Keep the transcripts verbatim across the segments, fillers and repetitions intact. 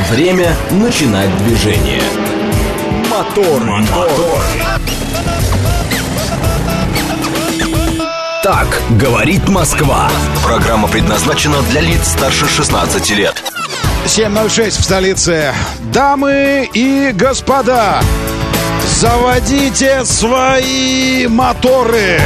Время начинать движение. Мотор, мотор. Так говорит Москва. Программа предназначена для лиц старше шестнадцати лет. семь ноль шесть в столице. Дамы и господа, заводите свои моторы.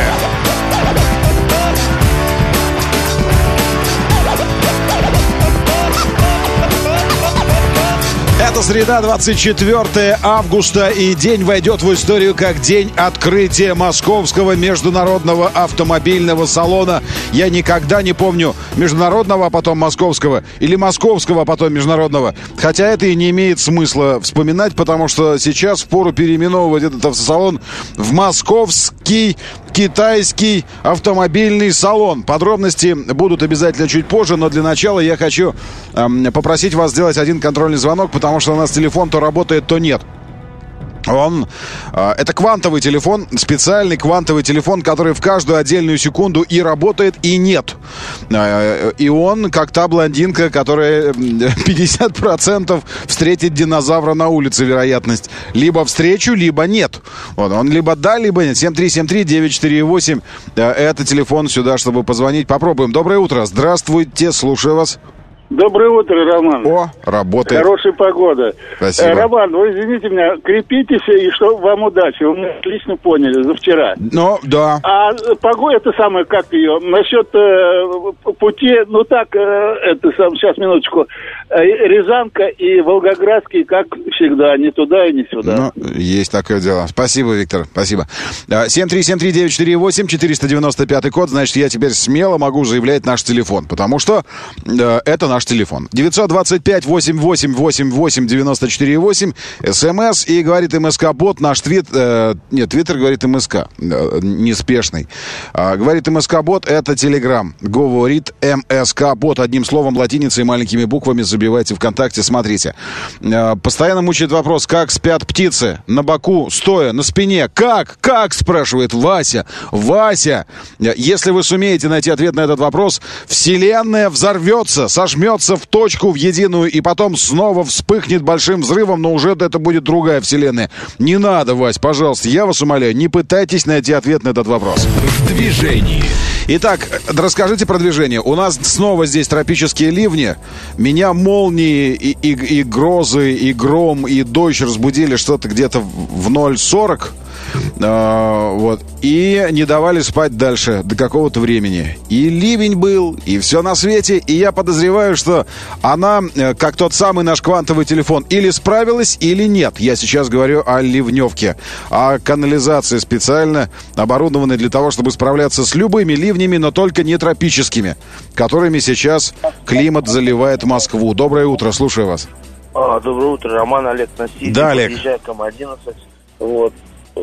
Это среда, двадцать четвёртое августа, и день войдет в историю как день открытия Московского международного автомобильного салона. Я никогда не помню международного, а потом московского, или московского, а потом международного. Хотя это и не имеет смысла вспоминать, потому что сейчас впору переименовывать этот автосалон в Московский китайский автомобильный салон. Подробности будут обязательно чуть позже, но для начала я хочу эм, попросить вас сделать один контрольный звонок, потому что у нас телефон то работает, то нет. Он, э, это квантовый телефон, специальный квантовый телефон, который в каждую отдельную секунду и работает, и нет. Э, и он, как та блондинка, которая пятьдесят процентов встретит динозавра на улице, вероятность. Либо встречу, либо нет. Вот, он либо да, либо нет. семь три семь три девять четыре восемь. Э, это телефон сюда, чтобы позвонить. Попробуем. Доброе утро. Здравствуйте, слушаю вас. Доброе утро, Роман. О, работает. Хорошая погода. Спасибо. Э, Роман, вы извините меня, крепитесь, и что вам удачи. Вы меня отлично поняли за вчера. Ну, да. А погода, это самое, как ее, насчет э, пути, ну так, э, это сам, сейчас, минуточку, э, Рязанка и Волгоградский, как всегда, ни туда и ни сюда. Ну, есть такое дело. Спасибо, Виктор, спасибо. семь три семь три девять четыре восемь, четыреста девяносто пятый код, значит, я теперь смело могу заявлять наш телефон, потому что э, это наш телефон. девятьсот двадцать пять восемьдесят восемь восемьдесят восемь девяносто четыре восемь. СМС. И говорит МСК-бот. Наш твит... Э, нет, твиттер говорит МСК. Э, неспешный. Э, говорит МСК-бот. Это Телеграм. Говорит МСК-бот. Одним словом, латиницей и маленькими буквами забивайте ВКонтакте. Смотрите. Э, постоянно мучает вопрос, как спят птицы? На боку, стоя, на спине. Как? Как? Спрашивает Вася. Вася. Если вы сумеете найти ответ на этот вопрос, Вселенная взорвется, сожмется в точку, в единую, и потом снова вспыхнет большим взрывом, но уже это будет другая вселенная. Не надо, Вась, пожалуйста, я вас умоляю, не пытайтесь найти ответ на этот вопрос. В движении. Итак, расскажите про движение. У нас снова здесь тропические ливни. Меня молнии и, и, и грозы, и гром, и дождь разбудили что-то где-то в ноль сорок. Uh, вот. И не давали спать дальше до какого-то времени. И ливень был, и все на свете. И я подозреваю, что она, как тот самый наш квантовый телефон, или справилась, или нет. Я сейчас говорю о ливневке, о канализации, специально оборудованной для того, чтобы справляться с любыми ливнями, но только не тропическими, которыми сейчас климат заливает Москву. Доброе утро, слушаю вас. А, доброе утро, Роман, Олег Насильник. Да, Олег. Приезжаю к М одиннадцать. Вот.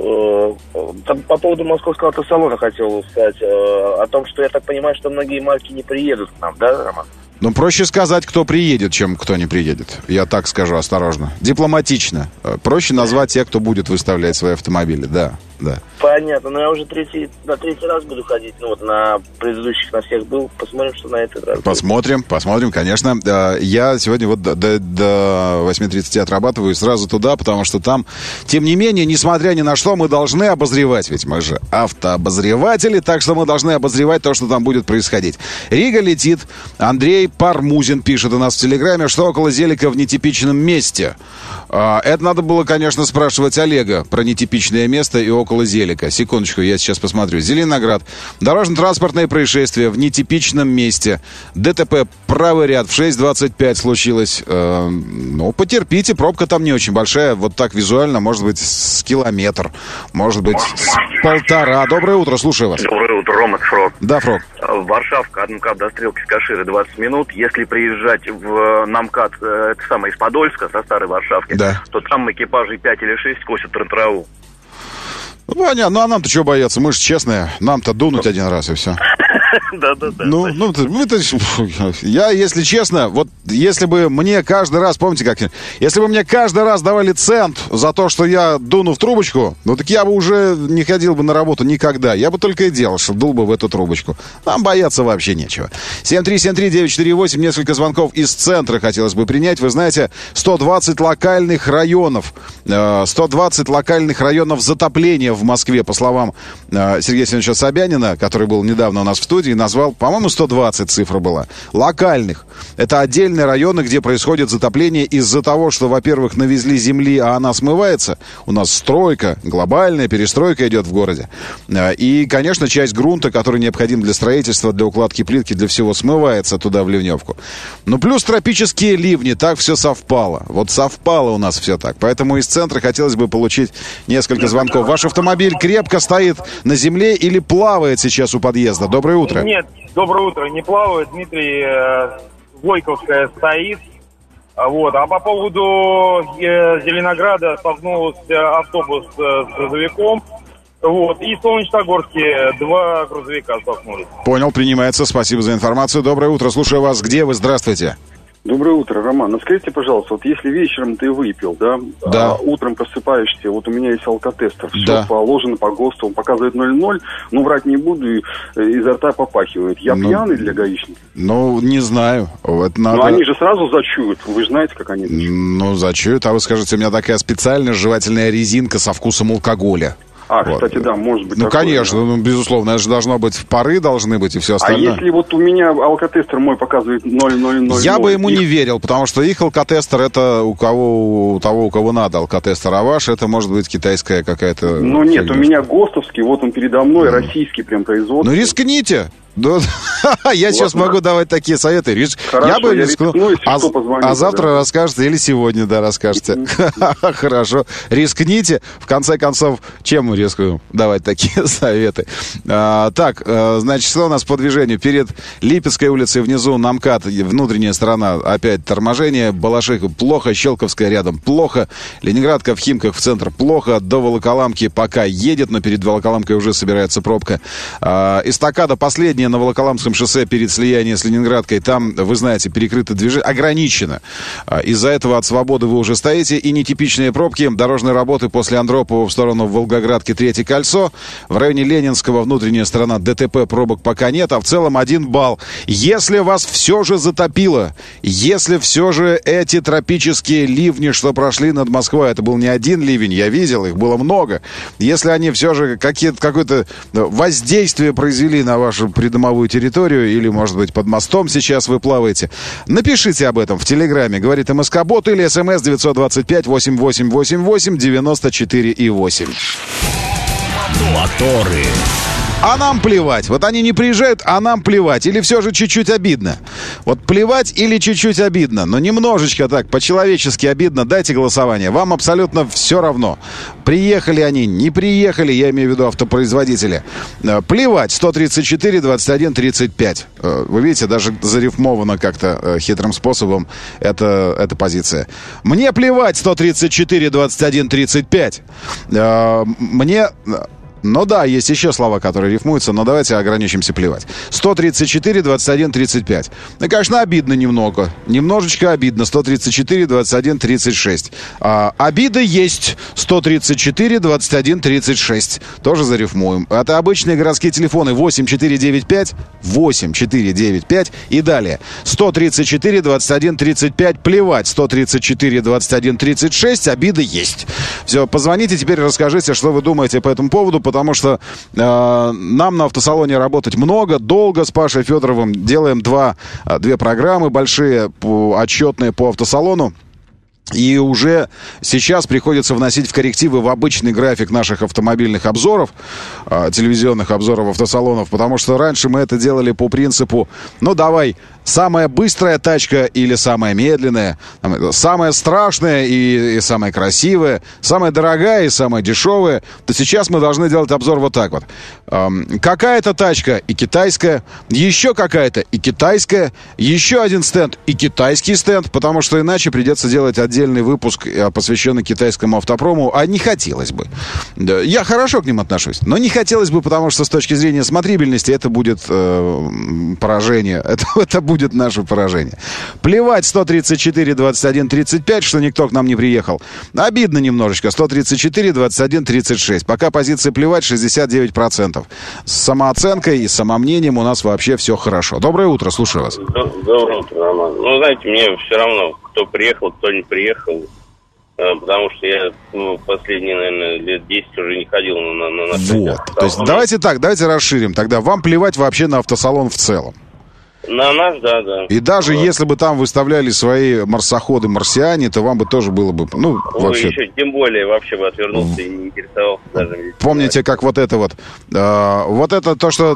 Там, по поводу московского автосалона хотел сказать о том, что я так понимаю, что многие марки не приедут к нам, да, Роман? Ну, проще сказать, кто приедет, чем кто не приедет. Я так скажу осторожно. Дипломатично. Проще назвать тех, кто будет выставлять свои автомобили, да, да. Понятно, но я уже третий, на третий раз буду ходить, ну вот на предыдущих на всех был. Посмотрим, что на этот раз. Посмотрим, посмотрим, конечно. Я сегодня вот до, до, до восемь тридцать отрабатываю сразу туда, потому что там, тем не менее, несмотря ни на что, мы должны обозревать, ведь мы же автообозреватели, так что мы должны обозревать то, что там будет происходить. Рига летит. Андрей Пармузин пишет у нас в Телеграме, что около Зелика в нетипичном месте. Это надо было, конечно, спрашивать Олега про нетипичное место и около Зелика. Секундочку, я сейчас посмотрю. Зеленоград. Дорожно-транспортное происшествие в нетипичном месте. ДТП правый ряд в шесть двадцать пять случилось. Э, ну, потерпите, пробка там не очень большая. Вот так визуально, может быть, с километр. Может быть, с полтора. Доброе утро, слушаю вас. Доброе утро, Рома, Фрог. Да, Фрог. Варшавка, от МКАД до Стрелки с Каширы двадцать минут. Если приезжать в на МКАД, это самое, из Подольска, со старой Варшавки, да, то там экипажей пять или шесть косят траву. Ну, понятно. Ну, а нам-то чего бояться? Мы же честные. Нам-то дунуть один раз, и все. Да-да-да. Ну, ну, это, я, если честно, вот если бы мне каждый раз, помните как, если бы мне каждый раз давали цент за то, что я дуну в трубочку, ну так я бы уже не ходил бы на работу никогда. Я бы только и делал, что дул бы в эту трубочку. Нам бояться вообще нечего. семь три семь три девять четыре восемь, несколько звонков из центра хотелось бы принять. Вы знаете, сто двадцать локальных районов, сто двадцать локальных районов затопления в Москве, по словам Сергея Семеновича Собянина, который был недавно у нас в студии, назвал, по-моему, сто двадцать цифра была. Локальных. Это отдельные районы, где происходит затопление из-за того, что, во-первых, навезли земли, а она смывается. У нас стройка, глобальная перестройка идет в городе. И, конечно, часть грунта, который необходим для строительства, для укладки плитки, для всего, смывается туда в ливневку. Ну, плюс тропические ливни, так все совпало. Вот совпало у нас все так. Поэтому из центра хотелось бы получить несколько звонков. Ваш автомобиль крепко стоит на земле или плавает сейчас у подъезда? Доброе утро. Нет, доброе утро. Не плавает. Дмитрий, э, Войковская стоит. Вот. А по поводу э, Зеленограда столкнулся автобус э, с грузовиком. Вот. И в Солнечногорске два грузовика столкнулись. Понял, принимается. Спасибо за информацию. Доброе утро. Слушаю вас. Где вы? Здравствуйте. Доброе утро, Роман. Ну, скажите, пожалуйста, вот если вечером ты выпил, да, да. А утром просыпаешься, вот у меня есть алкотестер, все да. положено по ГОСТу, он показывает ноль ноль, но врать не буду, и, изо рта попахивает. Я ну, пьяный для гаишника? Ну, не знаю. Это надо... Но они же сразу зачуют, вы же знаете, как они зачуют. Ну, зачуют, а вы скажете, у меня такая специальная жевательная резинка со вкусом алкоголя. А, вот. Кстати, да, может быть. Ну, такое, конечно, да. ну, безусловно, это же должно быть, пары должны быть и все остальное. А если вот у меня алкотестер мой показывает ноль ноль ноль? Я бы ему их... не верил, потому что их алкотестер это у кого, у того, у кого надо алкотестер, а ваш это может быть китайская какая-то... Ну, нет, фигня. У меня ГОСТовский, вот он передо мной, mm. российский прям производство. Ну, рискните. Да, я Ладно. Сейчас могу давать такие советы. Рис... Хорошо, я бы я рискну. рискну, если а, что, позвоните, а завтра да. расскажете или сегодня, да, расскажете. Mm-hmm. Хорошо. Рискните. В конце концов, чем мы рискуем давать такие советы? А, так, а, значит, что у нас по движению? Перед Липецкой улицей внизу на МКАД, внутренняя сторона, опять торможение. Балашиха плохо, Щелковская рядом плохо. Ленинградка в Химках в центр плохо. До Волоколамки пока едет, но перед Волоколамкой уже собирается пробка. А, эстакада последняя на Волоколамском шоссе перед слиянием с Ленинградкой. Там, вы знаете, перекрыто движение, ограничено. Из-за этого от Свободы вы уже стоите. И нетипичные пробки. Дорожные работы после Андропова в сторону Волгоградки третье кольцо. В районе Ленинского внутренняя сторона ДТП, пробок пока нет. А в целом один балл. Если вас все же затопило, если все же эти тропические ливни, что прошли над Москвой, это был не один ливень, я видел, их было много. Если они все же какое-то воздействие произвели на вашу придомовую территорию, или, может быть, под мостом сейчас вы плаваете, напишите об этом в Телеграме, говорит МСК-бот, или СМС девятьсот двадцать пять восемь восемь восемь восемь девяносто четыре и восемь. Моторы. А нам плевать. Вот они не приезжают, а нам плевать. Или все же чуть-чуть обидно? Вот плевать или чуть-чуть обидно? Но немножечко так, по-человечески обидно. Дайте голосование. Вам абсолютно все равно. Приехали они, не приехали, я имею в виду автопроизводители. Плевать. сто тридцать четыре двадцать один тридцать пять. Вы видите, даже зарифмовано как-то хитрым способом эта, эта позиция. Мне плевать. сто тридцать четыре двадцать один тридцать пять. Мне... Ну да, есть еще слова, которые рифмуются, но давайте ограничимся плевать. сто тридцать четыре двадцать один тридцать пять. Ну, конечно, обидно немного. Немножечко обидно. сто тридцать четыре двадцать один тридцать шесть. А, обида есть. сто тридцать четыре двадцать один тридцать шесть. Тоже зарифмуем. Это обычные городские телефоны восемь четыре девять пять восемь четыре девять пять и далее. сто тридцать четыре двадцать один тридцать пять. Плевать. сто тридцать четыре двадцать один тридцать шесть. Обида есть. Все, позвоните теперь, расскажите, что вы думаете по этому поводу, потому что э, нам на автосалоне работать много, долго с Пашей Федоровым. Делаем два, две программы большие, по, отчетные по автосалону. И уже сейчас приходится вносить в коррективы в обычный график наших автомобильных обзоров, э, телевизионных обзоров автосалонов, потому что раньше мы это делали по принципу, ну давай, самая быстрая тачка или самая медленная, самая страшная и, и самая красивая, самая дорогая и самая дешевая, то сейчас мы должны делать обзор вот так вот. Эм, какая-то тачка и китайская, еще какая-то и китайская, еще один стенд и китайский стенд, потому что иначе придется делать отдельный выпуск, посвященный китайскому автопрому, а не хотелось бы. Я хорошо к ним отношусь, но не хотелось бы, потому что с точки зрения смотрибельности это будет э, поражение. Это, это будет наше поражение. Плевать, сто тридцать четыре двадцать один тридцать пять, что никто к нам не приехал. Обидно немножечко. сто тридцать четыре двадцать один тридцать шесть. Пока позиция плевать шестьдесят девять процентов. С самооценкой и самомнением у нас вообще все хорошо. Доброе утро, слушаю вас. Доброе утро, Роман. Ну, знаете, мне все равно, кто приехал, кто не приехал, потому что я ну, последние, наверное, лет десять уже не ходил на, на наши... Вот. То есть давайте так, давайте расширим. Тогда вам плевать вообще на автосалон в целом. На наш, да, да. И даже вот. Если бы там выставляли свои марсоходы марсиане, то вам бы тоже было бы, ну, Ой, вообще... еще тем более вообще бы отвернулся и не интересовался даже. Помните, как вот это вот, э, вот это то, что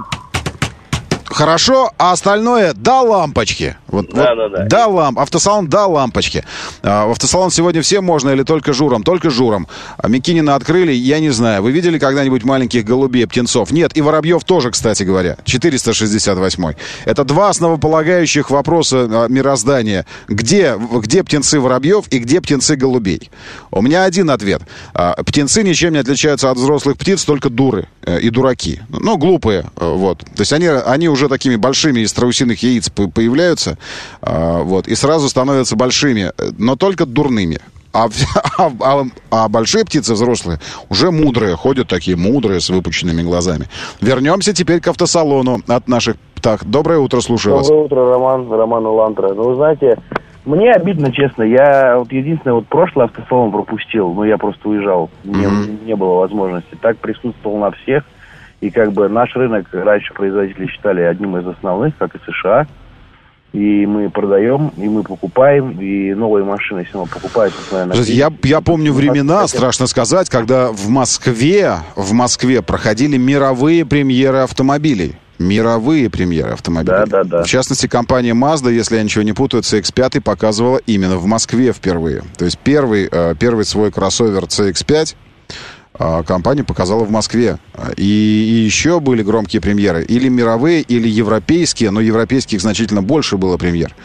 хорошо, а остальное до лампочки. Вот, да, вот, да, да. До ламп, автосалон до лампочки. А, в автосалон сегодня всем можно или только журам? Только журам. А Микинина открыли, я не знаю. Вы видели когда-нибудь маленьких голубей, птенцов? Нет, и воробьев тоже, кстати говоря. четыреста шестьдесят восемь. Это два основополагающих вопроса а, мироздания. Где, где птенцы воробьев и где птенцы голубей? У меня один ответ. А, птенцы ничем не отличаются от взрослых птиц, только дуры э, и дураки. Ну, глупые. Э, вот. То есть они, они уже такими большими из страусиных яиц появляются, а, вот, и сразу становятся большими, но только дурными. А, а, а, а большие птицы, взрослые, уже мудрые, ходят такие мудрые, с выпученными глазами. Вернемся теперь к автосалону от наших птах. Доброе утро, слушаю вас. Доброе утро, Роман, Роман Улантра. Ну, вы знаете, мне обидно, честно. Я вот единственное, вот прошлый автосалон пропустил, но я просто уезжал, мне mm-hmm. не было возможности. Так присутствовал на всех. И как бы наш рынок раньше производители считали одним из основных, как и США. И мы продаем, и мы покупаем, и новые машины все равно покупают. Наверное, я, я помню времена, страшно сказать, когда в Москве, в Москве проходили мировые премьеры автомобилей. Мировые премьеры автомобилей. Да, да, да. В частности, компания Mazda, если я ничего не путаю, си икс пять показывала именно в Москве впервые. То есть первый, первый свой кроссовер си икс пять компания показала в Москве. И, и еще были громкие премьеры. Или мировые, или европейские. Но европейских значительно больше было премьер.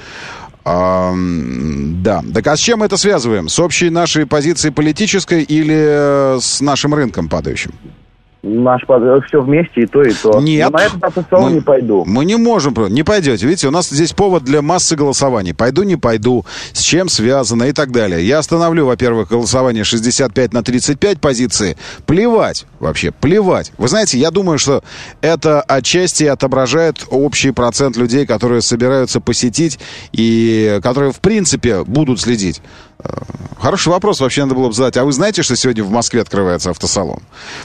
А, да. Так а с чем мы это связываем? С общей нашей позицией политической или с нашим рынком падающим? Наш все вместе, и то, и то. Нет. Но на этот автосалон мы, не пойду. Мы не можем. Не пойдете. Видите, у нас здесь повод для массы голосований. Пойду, не пойду, с чем связано и так далее. Я остановлю, во-первых, голосование шестьдесят пять на тридцать пять позиции. Плевать вообще, плевать. Вы знаете, я думаю, что это отчасти отображает общий процент людей, которые собираются посетить и которые, в принципе, будут следить. Хороший вопрос вообще надо было бы задать. А вы знаете, что сегодня в Москве открывается автосалон?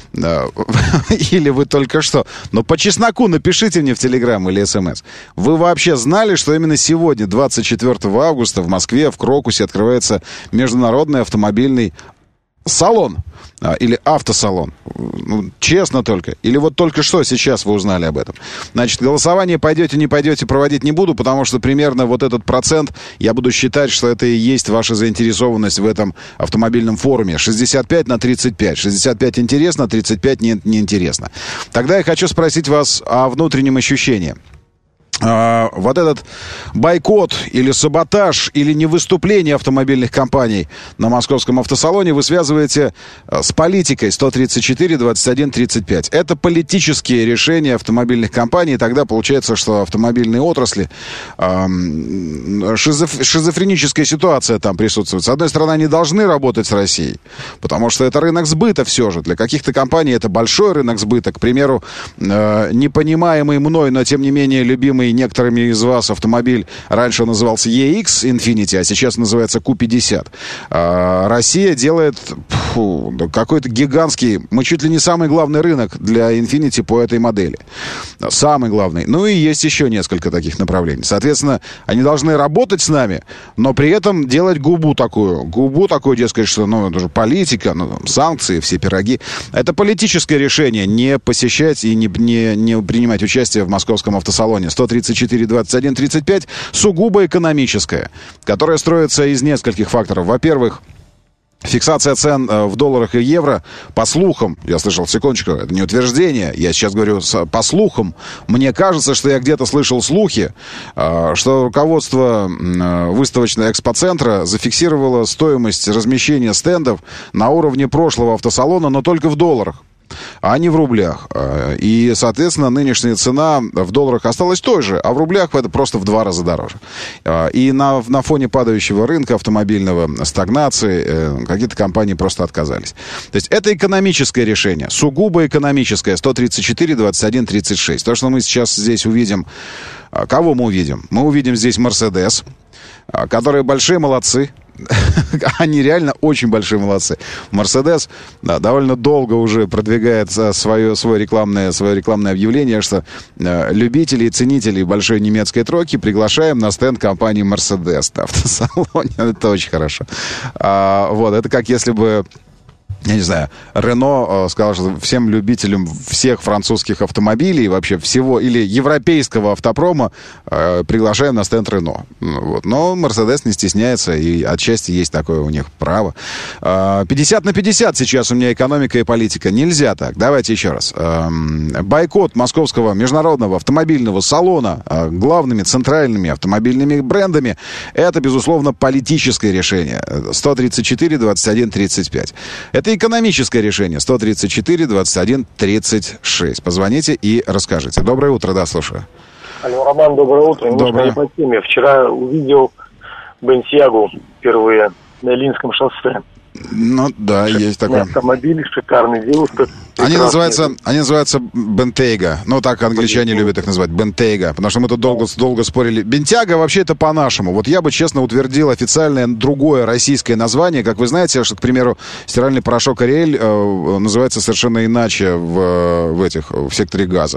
Или вы только что? Но по чесноку напишите мне в Телеграм или СМС. Вы вообще знали, что именно сегодня, двадцать четвёртого августа, в Москве, в Крокусе, открывается международный автомобильный салон? Или автосалон? Ну, честно только. Или вот только что сейчас вы узнали об этом? Значит, голосование пойдете, не пойдете, проводить не буду, потому что примерно вот этот процент я буду считать, что это и есть ваша заинтересованность в этом автомобильном форуме. шестьдесят пять на тридцать пять. шестьдесят пять интересно, тридцать пять не, не интересно. Тогда я хочу спросить вас о внутреннем ощущении. Uh, вот этот бойкот или саботаж или невыступление автомобильных компаний на московском автосалоне вы связываете uh, с политикой сто тридцать четыре двадцать один тридцать пять. Это политические решения автомобильных компаний. И тогда получается, что автомобильные отрасли uh, шизоф... шизофреническая ситуация там присутствует. С одной стороны, они должны работать с Россией, потому что это рынок сбыта все же. Для каких-то компаний это большой рынок сбыта. К примеру, uh, непонимаемый мной, но тем не менее любимый некоторыми из вас автомобиль раньше назывался и икс Infiniti, а сейчас называется ку пятьдесят. А, Россия делает фу, какой-то гигантский, мы чуть ли не самый главный рынок для Infiniti по этой модели. Самый главный. Ну и есть еще несколько таких направлений. Соответственно, они должны работать с нами, но при этом делать губу такую. Губу такую, дескать, что ну, это же политика, ну, санкции, все пироги. Это политическое решение не посещать и не, не, не принимать участие в московском автосалоне. сто тридцать четыре двадцать один тридцать пять сугубо экономическое, которое строится из нескольких факторов. Во-первых, Фиксация цен в долларах и евро, по слухам, я слышал, секундочку, это не утверждение, я сейчас говорю по слухам, мне кажется, что я где-то слышал слухи, что руководство выставочного экспоцентра зафиксировало стоимость размещения стендов на уровне прошлого автосалона, но только в долларах, а не в рублях. И, соответственно, нынешняя цена в долларах осталась той же, а в рублях это просто в два раза дороже. И на, на фоне падающего рынка автомобильного, стагнации, какие-то компании просто отказались. То есть это экономическое решение, сугубо экономическое. сто тридцать четыре двадцать один тридцать шесть. То, что мы сейчас здесь увидим, кого мы увидим? Мы увидим здесь Mercedes, которые большие молодцы. Они реально очень большие молодцы. Мерседес да, довольно долго уже продвигает свое, свое, рекламное, свое рекламное объявление, что э, любителей и ценителей большой немецкой тройки приглашаем на стенд компании Мерседес в автосалоне. Это очень хорошо. А, вот, это как если бы, я не знаю, Рено э, сказал, что всем любителям всех французских автомобилей, вообще всего, или европейского автопрома э, приглашаем на стенд Рено. Вот. Но Мерседес не стесняется, и отчасти есть такое у них право. Э, пятьдесят на пятьдесят сейчас у меня экономика и политика. Нельзя так. Давайте еще раз. Э, бойкот Московского международного автомобильного салона э, главными центральными автомобильными брендами — это, безусловно, политическое решение. сто тридцать четыре двадцать один тридцать пять. Это экономическое решение. сто тридцать четыре двадцать один тридцать шесть. Позвоните и расскажите. Доброе утро, да, слушаю. Алло, Роман, доброе утро. Доброе. Не по теме. Вчера увидел Бентьягу впервые на Ильинском шоссе. Ну, да, шикарный есть такой. Автомобиль, шикарный, девушка. Они называются, они называются Бентейга. Ну, так англичане Бентейга. Любят их называть. Бентейга. Потому что мы тут долго, долго спорили. Бентяга вообще это по-нашему. Вот я бы, честно, утвердил официальное другое российское название. Как вы знаете, что, к примеру, стиральный порошок Ариэль э, называется совершенно иначе в, в этих, в секторе газа.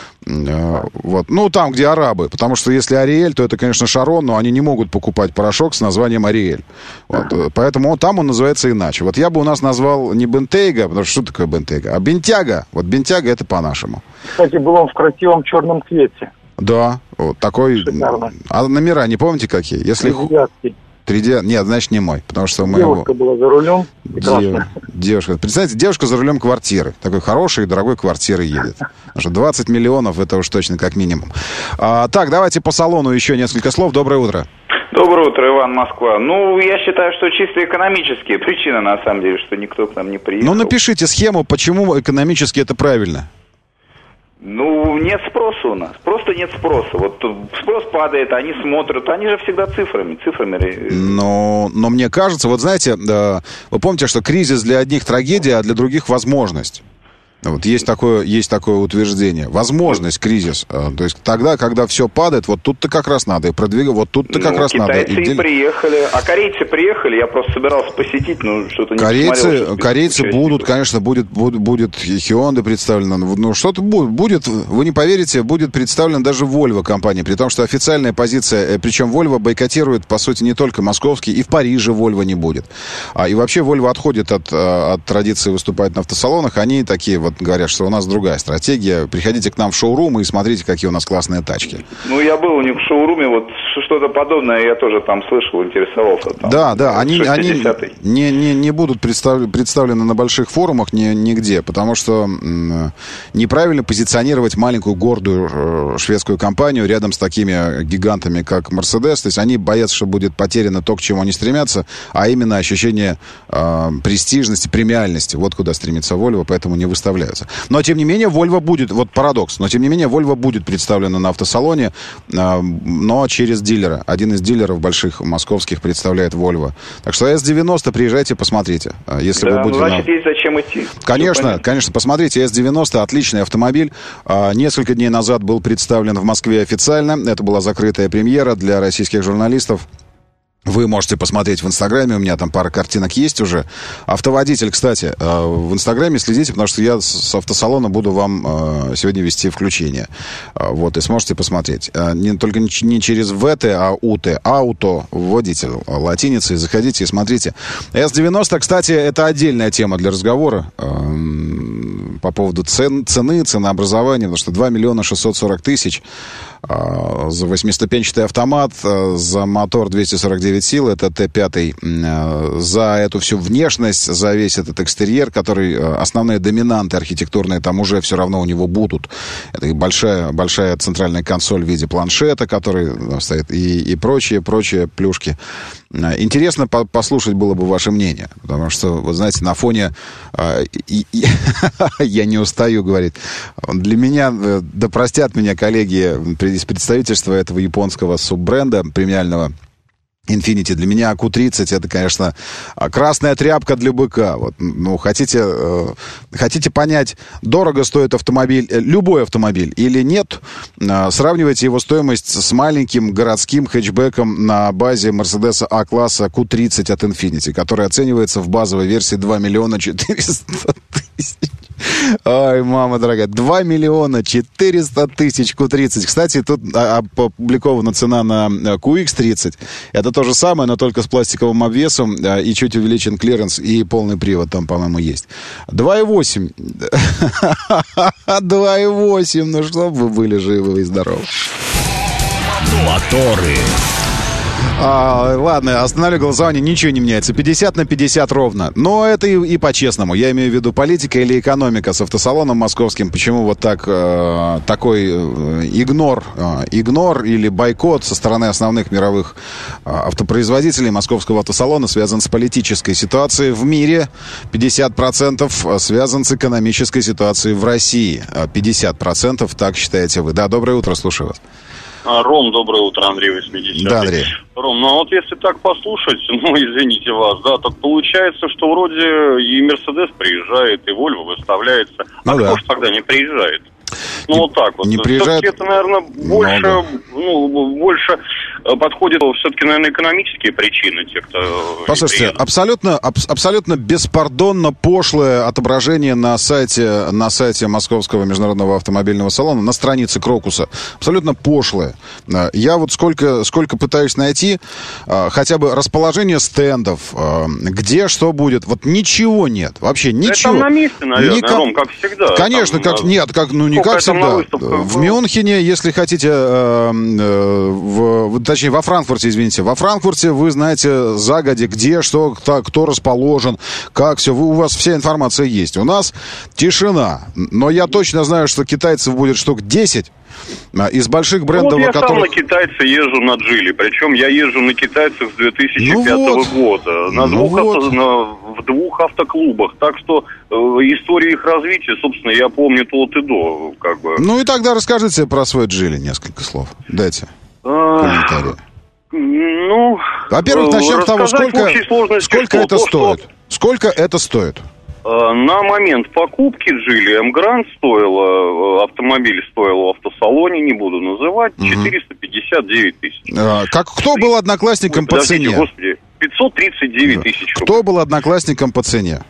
Вот. Ну, там, где арабы. Потому что если Ариэль, то это, конечно, Шарон, но они не могут покупать порошок с названием Ариэль. Вот. Поэтому там он называется иначе. Вот я бы у нас назвал не Бентейга, потому что что такое Бентейга, а Бентяга. Вот Бентяга — это по-нашему. Кстати, был он в красивом черном цвете. Да, вот такой. Шикарно. А номера не помните какие? Если три дэ, нет, значит не мой, потому что мы девушка его... была за рулем. Дев... Девушка, представьте, девушка за рулем квартиры, такой хорошей и дорогой квартиры едет. Потому что двадцать миллионов это уж точно как минимум. А, так, давайте по салону еще несколько слов. Доброе утро. Доброе утро, Иван, Москва. Ну, я считаю, что чисто экономические причины, на самом деле, что никто к нам не приехал. Ну, напишите схему, почему экономически это правильно. Ну, нет спроса у нас. Просто нет спроса. Вот спрос падает, они смотрят. Они же всегда цифрами. цифрами. Но, но мне кажется, вот знаете, вы помните, что кризис для одних трагедия, а для других возможность. Вот есть такое, есть такое утверждение. Возможность, кризис. То есть тогда, когда все падает, вот тут-то как раз надо и продвигать, вот тут-то как ну, раз надо. Китайцы и приехали. А корейцы приехали, я просто собирался посетить, но что-то не корейцы, посмотрел. Корейцы будут, конечно, будет, будет, будет Hyundai представлена. Ну, что-то будет, будет, вы не поверите, будет представлена даже Volvo компания. При том, что официальная позиция, причем Volvo бойкотирует, по сути, не только московский, и в Париже Volvo не будет. А, и вообще Volvo отходит от, от традиции выступать на автосалонах. Они такие вот говорят, что у нас другая стратегия. Приходите к нам в шоурум и смотрите, какие у нас классные тачки. Ну, я был у них в шоуруме, вот что-то подобное я тоже там слышал, интересовался. Там, да, да, они, они не, не, не будут представ, представлены на больших форумах ни, нигде, потому что м, неправильно позиционировать маленькую гордую э, шведскую компанию рядом с такими гигантами, как Mercedes. То есть они боятся, что будет потеряно то, к чему они стремятся, а именно ощущение э, престижности, премиальности. Вот куда стремится Volvo, поэтому не выставляются. Но, тем не менее, Volvo будет, вот парадокс, но, тем не менее, Volvo будет представлена на автосалоне, э, но через дилера. Один из дилеров больших московских представляет Volvo. Так что эс девяносто, приезжайте, посмотрите. Если да, вы будете значит, на... есть зачем идти. Конечно, конечно, посмотрите, эс девяносто, отличный автомобиль. А, несколько дней назад был представлен в Москве официально. Это была закрытая премьера для российских журналистов. Вы можете посмотреть в Инстаграме, у меня там пара картинок есть уже. Автоводитель, кстати, в Инстаграме следите, потому что я с автосалона буду вам сегодня вести включение. Вот, и сможете посмотреть. Не, только не через ВТ, а УТ. Ауто, водитель, латиницей. Заходите и смотрите. эс девяносто, кстати, это отдельная тема для разговора. по поводу цен, цены, ценообразования, потому что два миллиона шестьсот сорок тысяч э, за восьмиступенчатый автомат, э, за мотор двести сорок девять сил, это Т пять, э, за эту всю внешность, за весь этот экстерьер, который, э, основные доминанты архитектурные там уже все равно у него будут. Это и большая, большая центральная консоль в виде планшета, который э, стоит, и, и прочие, прочие плюшки. Интересно по- послушать было бы ваше мнение, потому что, вы знаете, на фоне э, и, и, я не устаю говорить. Для меня, э, да простят меня коллеги из представительства этого японского суббренда премиального Infiniti, для меня Q тридцать это, конечно, красная тряпка для быка. Вот, ну, хотите, э, хотите понять, дорого стоит автомобиль, э, любой автомобиль или нет, э, сравнивайте его стоимость с маленьким городским хэтчбеком на базе Mercedes А-класса Q тридцать от Infiniti, который оценивается в базовой версии два миллиона четыреста тысяч. Ой, мама дорогая, два миллиона четыреста тысяч Q тридцать. Кстати, тут опубликована цена на Q X тридцать. Это то же самое, но только с пластиковым обвесом и чуть увеличен клиренс, и полный привод там, по-моему, есть. два и восемь. два и восемь. Ну, чтобы вы были живы и здоровы. Моторы. А, ладно, остановлю голосование, ничего не меняется. пятьдесят на пятьдесят ровно. Но это и, и по-честному. Я имею в виду политика или экономика с автосалоном московским. Почему вот так, э, такой э, игнор, э, игнор или бойкот со стороны основных мировых э, автопроизводителей московского автосалона связан с политической ситуацией в мире. пятьдесят процентов связан с экономической ситуацией в России. пятьдесят процентов, так считаете вы. Да, доброе утро, слушаю вас. Ром, доброе утро, Андрей восьмидесятый. Да, Андрей. Ром, ну а вот если так послушать, ну извините вас, да, так получается, что вроде и Мерседес приезжает, и Вольво выставляется. А ну, кто да. же тогда не приезжает? Ну не, вот так вот. Не приезжает. Все-таки это, наверное, больше, Много. ну, больше подходит все-таки, наверное, экономические причины тех, кто... Послушайте, абсолютно, аб- абсолютно беспардонно пошлое отображение на сайте, на сайте Московского международного автомобильного салона, на странице Крокуса. Абсолютно пошлое. Я вот сколько, сколько пытаюсь найти, хотя бы расположение стендов, где что будет, вот ничего нет, вообще ничего. Это там на месте, наверное, Никак... Ром, как всегда. Конечно, там, как... нет, как, ну не как всегда. В Мюнхене, если хотите, э, э, в, точнее, во Франкфурте, извините, во Франкфурте вы знаете загодя, где, что, кто, кто расположен, как все, вы, у вас вся информация есть. У нас тишина, но я точно знаю, что китайцев будет штук десять. Из больших брендов, ну, вот я которых... сам на китайца езжу на Джили, причем я езжу на китайцах с две тысячи пятого ну вот. года, на ну двух вот. авто... на... в двух автоклубах, так что э, история их развития, собственно, я помню то от и до, как бы. Ну и тогда расскажите про свой Джили несколько слов, дайте комментарии. Ну, во-первых, начнем с того, сколько, сколько что, это то, стоит. Что... Сколько это стоит? На момент покупки Джили М-Гранд стоило, автомобиль стоил в автосалоне, не буду называть, четыреста пятьдесят девять тысяч. А, как, кто был одноклассником Ой, по цене? Господи, пятьсот тридцать девять тысяч рублей. Кто был одноклассником по цене?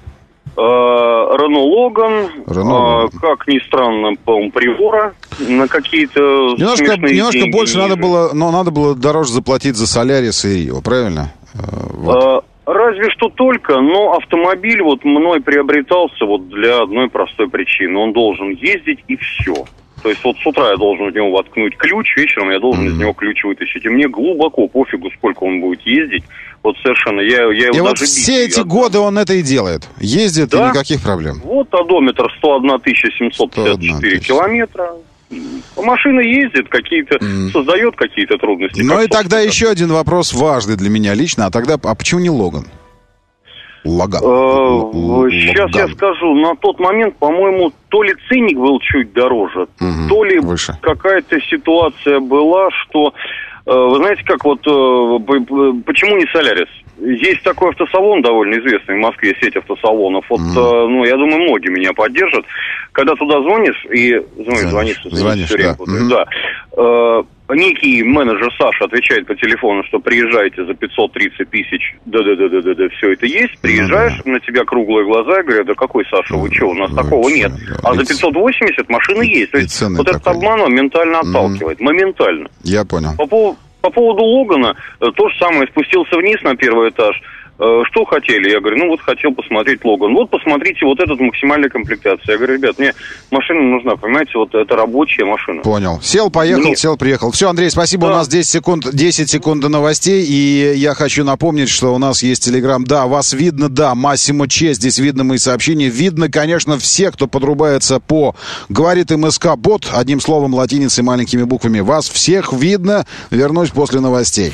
Рено Логан, Рено. как ни странно, по-моему, Привора на какие-то Немножко, смешные немножко деньги больше ниже. надо было, но надо было дороже заплатить за Солярис и Рио, правильно? Вот. Разве что только, но автомобиль вот мной приобретался вот для одной простой причины. Он должен ездить и все. То есть вот с утра я должен в него воткнуть ключ, вечером я должен mm-hmm. из него ключ вытащить. И мне глубоко пофигу, сколько он будет ездить. Вот совершенно, я, я его и даже вот все эти отдам. годы он это и делает. Ездит, да? И никаких проблем. Вот одометр сто одна тысяча семьсот пятьдесят четыре километра. Машина ездит, какие-то mm. создает какие-то трудности. Ну и тогда еще один вопрос важный для меня лично. А тогда, а почему не Логан? Логан. Сейчас я скажу. На тот момент, по-моему, то ли ценник был чуть дороже, mm-hmm. то ли Выше. какая-то ситуация была, что... Вы знаете, как вот... Почему не Солярис? Есть такой автосалон довольно известный в Москве, сеть автосалонов. Вот, mm-hmm. ну, я думаю, многие меня поддержат. Когда туда звонишь, и... Звонишь, звонишь, звонишь все время, да. Mm-hmm. да. Э, некий менеджер Саша отвечает по телефону, что приезжайте за пятьсот тридцать тысяч, да-да-да-да-да, все это есть. Приезжаешь, mm-hmm. на тебя круглые глаза, и говорят, да какой Саша, вы что, у нас вы такого нет. Да. А за пятьсот восемьдесят машины и, есть. То есть вот этот обман моментально отталкивает. Mm-hmm. Моментально. Я понял. По поводу... По поводу Логана, то же самое, спустился вниз на первый этаж, что хотели? Я говорю, ну вот хотел посмотреть Логан. Вот посмотрите вот этот максимальная комплектация. Я говорю, ребят, мне машина нужна, понимаете, вот это рабочая машина. Понял. Сел, поехал, Нет. сел, приехал. Все, Андрей, спасибо. Да. У нас десять секунд, десять секунд до новостей. И я хочу напомнить, что у нас есть Телеграм. Да, вас видно, да, Массимо Че. Здесь видно мои сообщения. Видно, конечно, все, кто подрубается по «Говорит МСК-бот», одним словом, латиницей, маленькими буквами. Вас всех видно. Вернусь после новостей.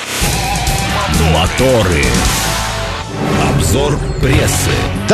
Моторы. Обзор прессы.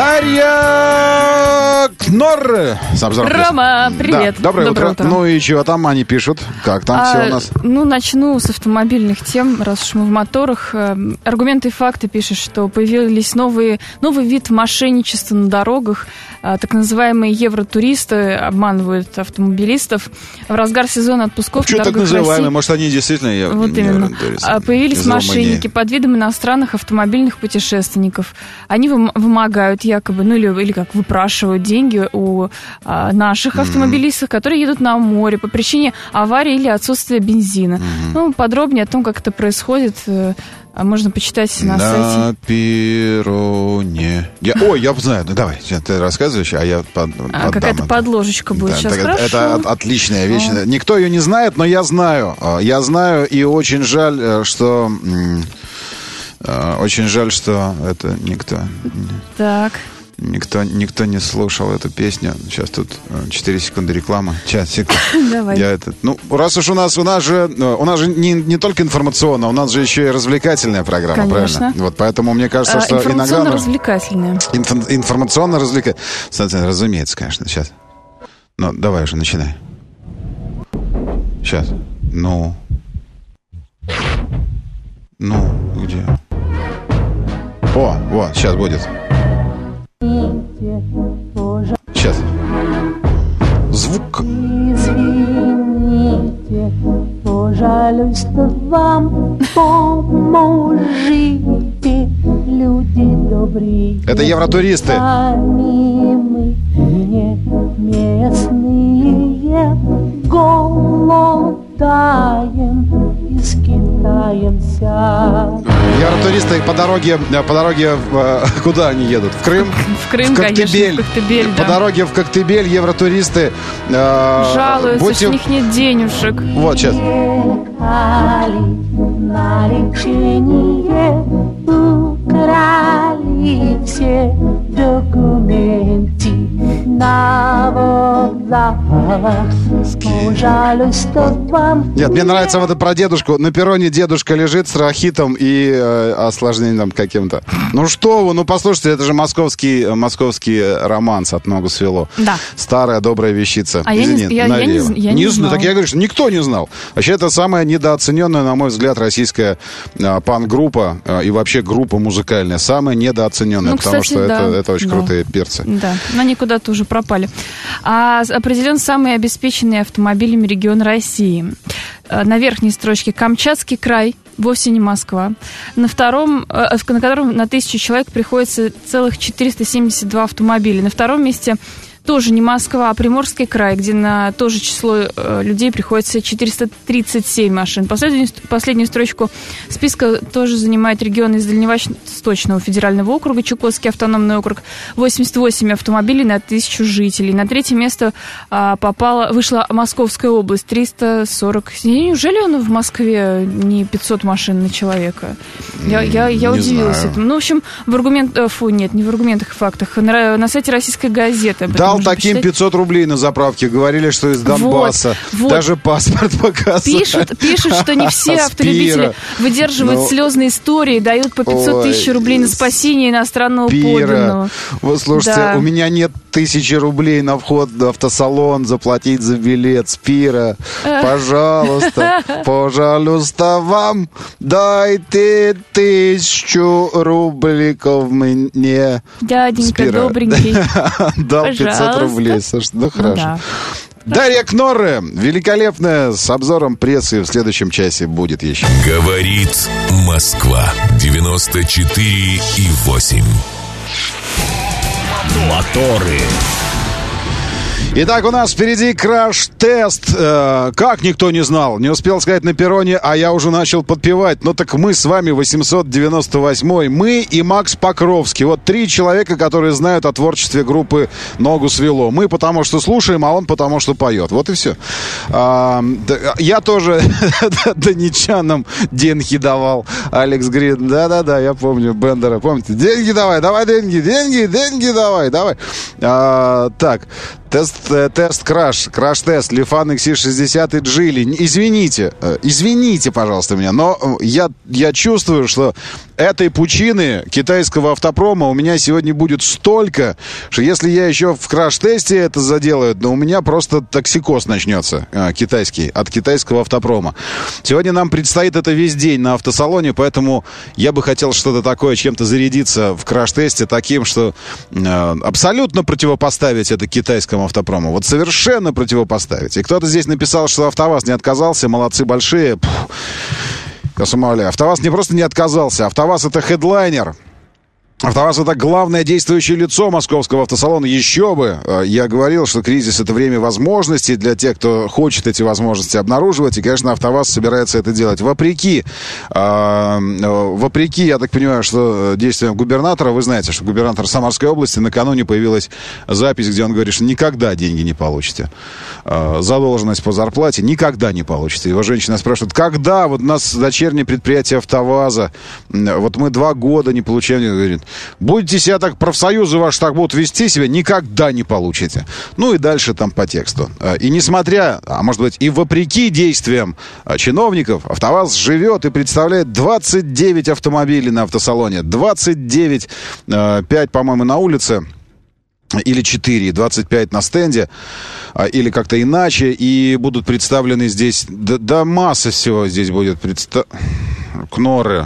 Дарья Кнор с обзором прессы. Рома, привет. Да, доброе, доброе утро. утро. Ну и чего там они пишут? Как там а, все у нас? Ну, начну с автомобильных тем, раз уж мы в моторах. Аргументы и факты пишут, что появились новые, новый вид мошенничества на дорогах. Так называемые евротуристы обманывают автомобилистов. В разгар сезона отпусков Что так называемые? России... Может, они действительно ев... вот именно. Появились мошенники под видом иностранных автомобильных путешественников. Они вымогают якобы, ну или, или как, выпрашивают деньги у а, наших mm-hmm. автомобилистов, которые едут на море по причине аварии или отсутствия бензина. Mm-hmm. Ну, подробнее о том, как это происходит, можно почитать на, на сайте. Перроне. Я, ой, я знаю. Ну, давай, ты рассказываешь, а я под, а, какая-то подложечка будет. Да, сейчас так, хорошо. Это от, отличная вещь. О. Никто ее не знает, но я знаю. Я знаю, и очень жаль, что... Очень жаль, что это никто... Так... Никто, никто не слушал эту песню. Сейчас тут четыре секунды рекламы. Сейчас, секунду. Давай. Я этот, ну, раз уж у нас, у нас же, у нас же не, не только информационная, у нас же еще и развлекательная программа, Конечно. правильно? Вот поэтому мне кажется, а, что иногда... Информационно-развлекательная. Инф, информационно-развлекательная. Разумеется, конечно. Сейчас. Ну, давай уже, начинай. Сейчас. Ну. Ну, где? О, вот, сейчас будет. Сейчас. Звук. Извините, пожалуйста, вам поможите, люди добрые. Это евротуристы. Мы не местные, голодаем и скитаемся. Евротуристы по дороге, по дороге куда они едут? В Крым? В Крым, в Коктебель. Конечно, в Коктебель, по да. дороге в Коктебель евротуристы э, жалуются, будьте... что у них нет денежек. Вот, сейчас. На лечение украли все документы на вокзалах. Пожалуйста, вам... Нет, мне нравится вот это про дедушку. На перроне дедушка лежит с рахитом и э, осложнением каким-то. Ну что вы, ну послушайте, это же московский, московский романс «От ногу свело». Да. Старая добрая вещица. А Извини, я, не, я, я не, я не, не знал. Так я говорю, что никто не знал. Вообще, это самая недооцененная, на мой взгляд, российская э, панк-группа э, и вообще группа музыкальная. Самая недооцененная, ну, потому кстати, что да, это, это очень да. крутые перцы. Да, но они куда-то уже пропали. А определен самый обеспеченный автомобилями регион России. На верхней строчке Камчатский край, вовсе не Москва. На втором, на котором на тысячу человек приходится целых четыреста семьдесят два автомобиля. На втором месте тоже не Москва, а Приморский край, где на то же число э, людей приходится четыреста тридцать семь машин. Последнюю, последнюю строчку списка тоже занимает регион из Дальневосточного федерального округа, Чукотский автономный округ, восемьдесят восемь автомобилей на тысячу жителей. На третье место э, попала, вышла Московская область, триста сорок. Неужели он в Москве не пятьсот машин на человека? Я, я, я удивилась знаю. этому. Ну, в общем, в аргументах, фу, нет, не в аргументах и фактах, на, на сайте «Российской газеты». Дал таким почитать. пятьсот рублей на заправке. Говорили, что из Донбасса. Вот, вот. Даже паспорт показывают. Пишут, пишут, что не все автолюбители выдерживают ну, слезные истории, дают по пятьсот тысяч рублей на спасение иностранного подданного. Вот слушайте, да. У меня нет тысячи рублей на вход в автосалон, заплатить за билет. Спира, пожалуйста, пожалуйста, вам дайте тысячу рубликов мне. Дяденька Спира. Добренький. Дал пятьсот рублей. Слушай, ну хорошо. Да. Дарья Кнорре, великолепная, с обзором прессы в следующем часе будет еще. Говорит Москва. девяносто четыре и восемь. Моторы. Итак, у нас впереди краш-тест. Э, как никто не знал? Не успел сказать на перроне, а я уже начал подпевать. Ну так мы с вами восемьсот девяносто восьмой. Мы и Макс Покровский. Вот три человека, которые знают о творчестве группы «Ногу свело». Мы потому что слушаем, а он потому что поет. Вот и все. А, да, я тоже донечанам деньги давал. Алекс Грин. Да-да-да, я помню Бендера. Помните? Деньги давай, давай деньги, деньги, деньги давай, давай. А, так. Тест, тест краш, краш-тест, Лифан икс си шестьдесят и Джили. Извините, извините, пожалуйста, меня, но я, я чувствую, что этой пучины китайского автопрома у меня сегодня будет столько, что если я еще в краш-тесте это заделаю, то у меня просто токсикоз начнется китайский, от китайского автопрома. Сегодня нам предстоит это весь день на автосалоне, поэтому я бы хотел что-то такое, чем-то зарядиться в краш-тесте таким, что э, абсолютно противопоставить это китайскому автопрому. Вот совершенно противопоставить. И кто-то здесь написал, что АвтоВАЗ не отказался. Молодцы большие. Я с ума умоляю. АвтоВАЗ не просто не отказался. АвтоВАЗ — это хедлайнер. АвтоВАЗ — это главное действующее лицо московского автосалона. Еще бы! Я говорил, что кризис — это время возможностей для тех, кто хочет эти возможности обнаруживать. И, конечно, АвтоВАЗ собирается это делать. Вопреки, э, вопреки, я так понимаю, что действиям губернатора, вы знаете, что губернатор Самарской области, накануне появилась запись, где он говорит, что никогда деньги не получите. Э, задолженность по зарплате никогда не получите. Его женщина спрашивает, когда? Вот у нас дочернее предприятие АвтоВАЗа. Вот мы два года не получаем. Говорит, будете себя так, профсоюзы ваши так будут вести себя, никогда не получите. Ну и дальше там по тексту. И несмотря, а может быть и вопреки действиям чиновников, АвтоВАЗ живет и представляет двадцать девять автомобилей на автосалоне. двадцать девять, пять, по-моему, на улице. Или четыре, двадцать пять на стенде, или как-то иначе. И будут представлены здесь, да, да масса всего здесь будет представлено. Кноры.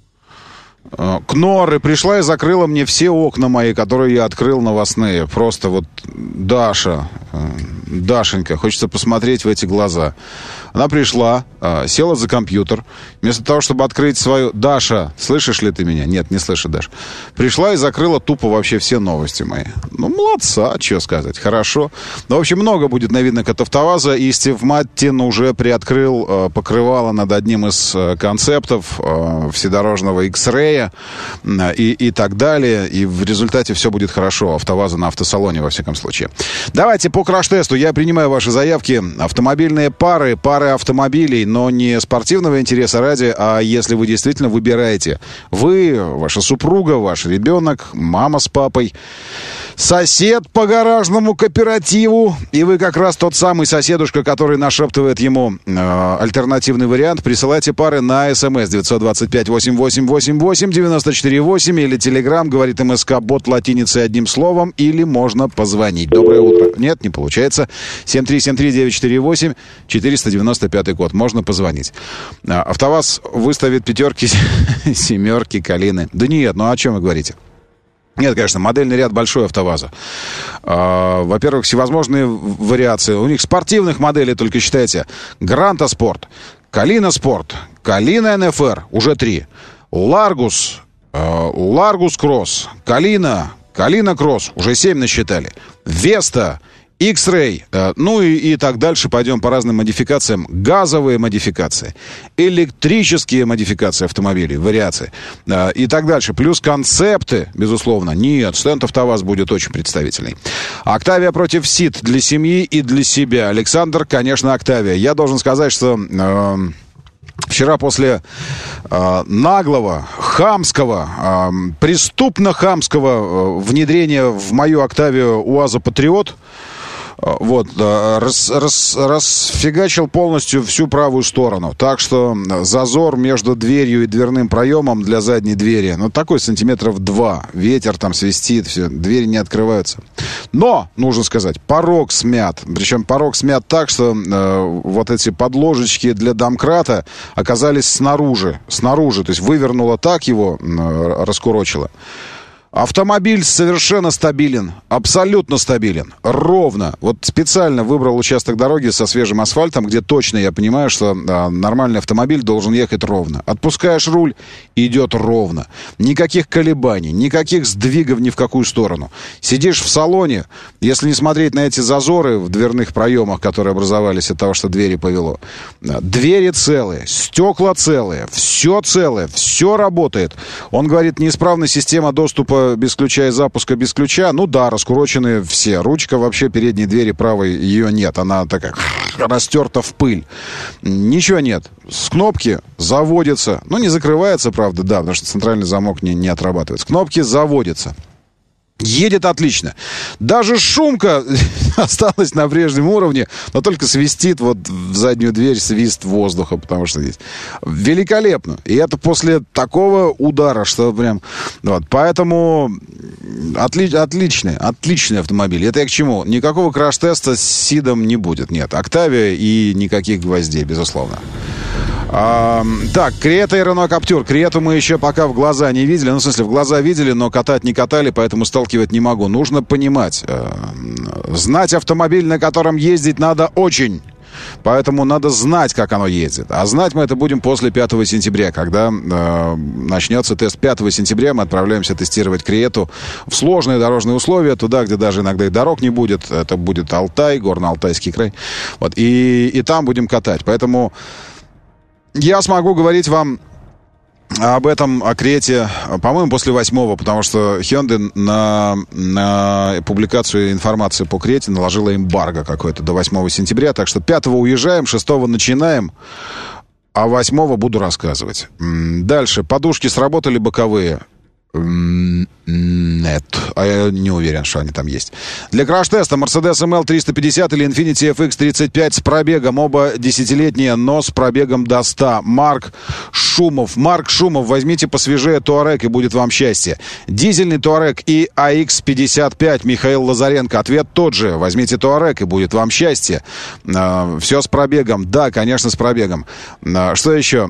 Кноры. Пришла и закрыла мне все окна мои, которые я открыл новостные. Просто вот Даша, Дашенька, хочется посмотреть в эти глаза. Она пришла, села за компьютер. Вместо того, чтобы открыть свою... Даша, слышишь ли ты меня? Нет, не слышу, Даш. Пришла и закрыла тупо вообще все новости мои. Ну, молодца, что сказать, хорошо. Ну, в общем, много будет новинок от АвтоВАЗа. И Стив Маттин уже приоткрыл покрывало над одним из концептов вседорожного X-Ray и, и так далее. И в результате все будет хорошо. АвтоВАЗа на автосалоне, во всяком случае. Давайте по краш-тесту. Я принимаю ваши заявки. Автомобильные пары, пары автомобилей, но не спортивного интереса ради, а если вы действительно выбираете. Вы, ваша супруга, ваш ребенок, мама с папой, сосед по гаражному кооперативу, и вы как раз тот самый соседушка, который нашептывает ему э, альтернативный вариант. Присылайте пары на СМС девять два пять восемь восемь восемь восемь девять четыре восемь или Телеграм, говорит МСК, бот латиницей одним словом, или можно позвонить. Доброе утро. Нет, не получается. семь три семь три девять четыре восемь, четыреста девяносто пятый код. Можно позвонить. АвтоВАЗ выставит пятерки, семерки, калины. Да нет, ну о чем вы говорите? Нет, конечно, модельный ряд большой АвтоВАЗа. А, во-первых, всевозможные вариации. У них спортивных моделей, только считайте. Гранта Спорт, Калина Спорт, Калина эн эф эр, уже три. Ларгус, а, Ларгус Кросс, Калина, Калина Кросс, уже семь насчитали. Веста, X-Ray, ну и, и так дальше. Пойдем по разным модификациям. Газовые модификации, электрические модификации автомобилей, вариации и так дальше. Плюс концепты, безусловно. Нет, стенд АвтоВАЗ будет очень представительный. Октавия против Сид для семьи и для себя. Александр, конечно, Октавия. Я должен сказать, что... Э, Вчера после э, наглого, хамского, э, преступно-хамского э, внедрения в мою Октавию УАЗа Патриот, э, вот, э, рас, рас, расфигачил полностью всю правую сторону. Так что зазор между дверью и дверным проемом для задней двери, ну, такой сантиметров два. Ветер там свистит, все, двери не открываются. Но, нужно сказать, порог смят. Причем порог смят так, что э, вот эти подложечки для домкрата оказались снаружи. Снаружи, то есть вывернуло так его, э, раскурочило. Автомобиль совершенно стабилен, абсолютно стабилен, ровно. Вот специально выбрал участок дороги со свежим асфальтом, где точно я понимаю, что а, нормальный автомобиль должен ехать ровно. Отпускаешь руль, идет ровно. Никаких колебаний, никаких сдвигов ни в какую сторону. Сидишь в салоне, если не смотреть на эти зазоры в дверных проемах, которые образовались от того, что двери повело. Двери целые, стекла целые, все целое, все работает. Он говорит, неисправна система доступа без ключа и запуска без ключа. Ну да, раскурочены все. Ручка вообще передней двери правой, ее нет. Она такая растерта в пыль. Ничего нет. С кнопки заводится. Ну, не закрывается, правда, да, потому что центральный замок не, не отрабатывает. С кнопки заводится. Едет отлично. Даже шумка осталась на прежнем уровне, но только свистит вот в заднюю дверь свист воздуха, потому что здесь великолепно. И это после такого удара, что прям... Вот, поэтому отли... отличный, отличный автомобиль. Это я к чему? Никакого краш-теста с Сидом не будет. Нет, Октавия и никаких гвоздей, безусловно. А, так, Крета и Рено Каптюр. Крету мы еще пока в глаза не видели. Ну, в смысле, в глаза видели, но катать не катали, поэтому сталкивать не могу. Нужно понимать. Э, знать автомобиль, на котором ездить надо очень. Поэтому надо знать, как оно ездит. А знать мы это будем после пятого сентября, когда э, начнется тест. пятого сентября мы отправляемся тестировать Крету в сложные дорожные условия, туда, где даже иногда и дорог не будет. Это будет Алтай, Горно-Алтайский край. Вот, и, и там будем катать. Поэтому... Я смогу говорить вам об этом, о Крете, по-моему, после восьмого, потому что Hyundai на, на публикацию информации по Крете наложила эмбарго какое-то до восьмого сентября. Так что пятого уезжаем, шестого начинаем, а восьмого буду рассказывать. Дальше. Подушки сработали боковые. Нет, а я не уверен, что они там есть. Для краш-теста Mercedes эм эл триста пятьдесят или Infiniti эф икс тридцать пять с пробегом. Оба десятилетние, но с пробегом до ста. Марк Шумов. Марк Шумов, возьмите посвежее Touareg, и будет вам счастье. Дизельный Touareg и эй икс пятьдесят пять. Михаил Лазаренко. Ответ тот же. Возьмите Touareg, и будет вам счастье. Все с пробегом. Да, конечно, с пробегом. Что еще?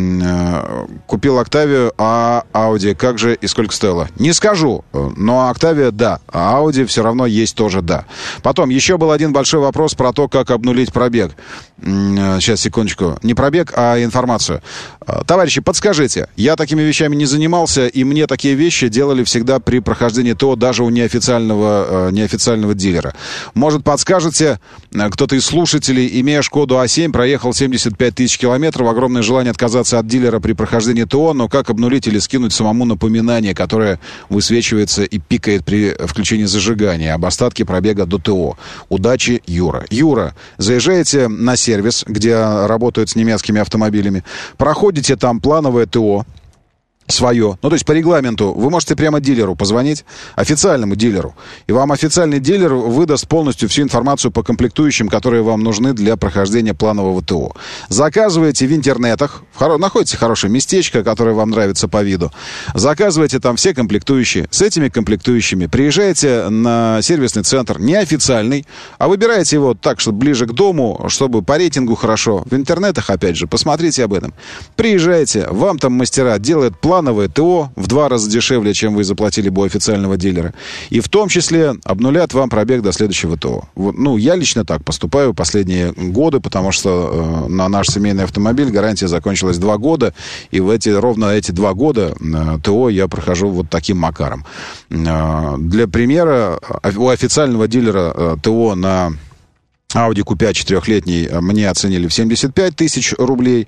Купил Октавию, а Audi как же и сколько стоило? Не скажу, но Октавия да, а Audi все равно есть тоже да. Потом еще был один большой вопрос про то, как обнулить пробег. Сейчас, секундочку. Не пробег, а информацию. Товарищи, подскажите. Я такими вещами не занимался, и мне такие вещи делали всегда при прохождении ТО даже у неофициального, неофициального дилера. Может, подскажете, кто-то из слушателей, имея Шкоду а семь, проехал семьдесят пять тысяч километров, огромное желание отказаться от дилера при прохождении ТО, но как обнулить или скинуть самому напоминание, которое высвечивается и пикает при включении зажигания об остатке пробега до ТО. Удачи, Юра. Юра, заезжаете на сервис, где работают с немецкими автомобилями, проходите там плановое ТО свое. Ну, то есть по регламенту вы можете прямо дилеру позвонить, официальному дилеру, и вам официальный дилер выдаст полностью всю информацию по комплектующим, которые вам нужны для прохождения планового ТО. Заказываете в интернетах, в хоро... находите хорошее местечко, которое вам нравится по виду, заказываете там все комплектующие, с этими комплектующими приезжаете на сервисный центр, неофициальный, а выбираете его так, чтобы ближе к дому, чтобы по рейтингу хорошо. В интернетах, опять же, посмотрите об этом. Приезжаете, вам там мастера делают план плановое ТО в два раза дешевле, чем вы заплатили бы у официального дилера. И в том числе обнулят вам пробег до следующего ТО. Вот, ну, я лично так поступаю последние годы, потому что э, на наш семейный автомобиль гарантия закончилась два года, и в эти, ровно эти два года э, ТО я прохожу вот таким макаром. Э, для примера, у официального дилера э, ТО на Audi кью пять четырехлетний мне оценили в семьдесят пять тысяч рублей.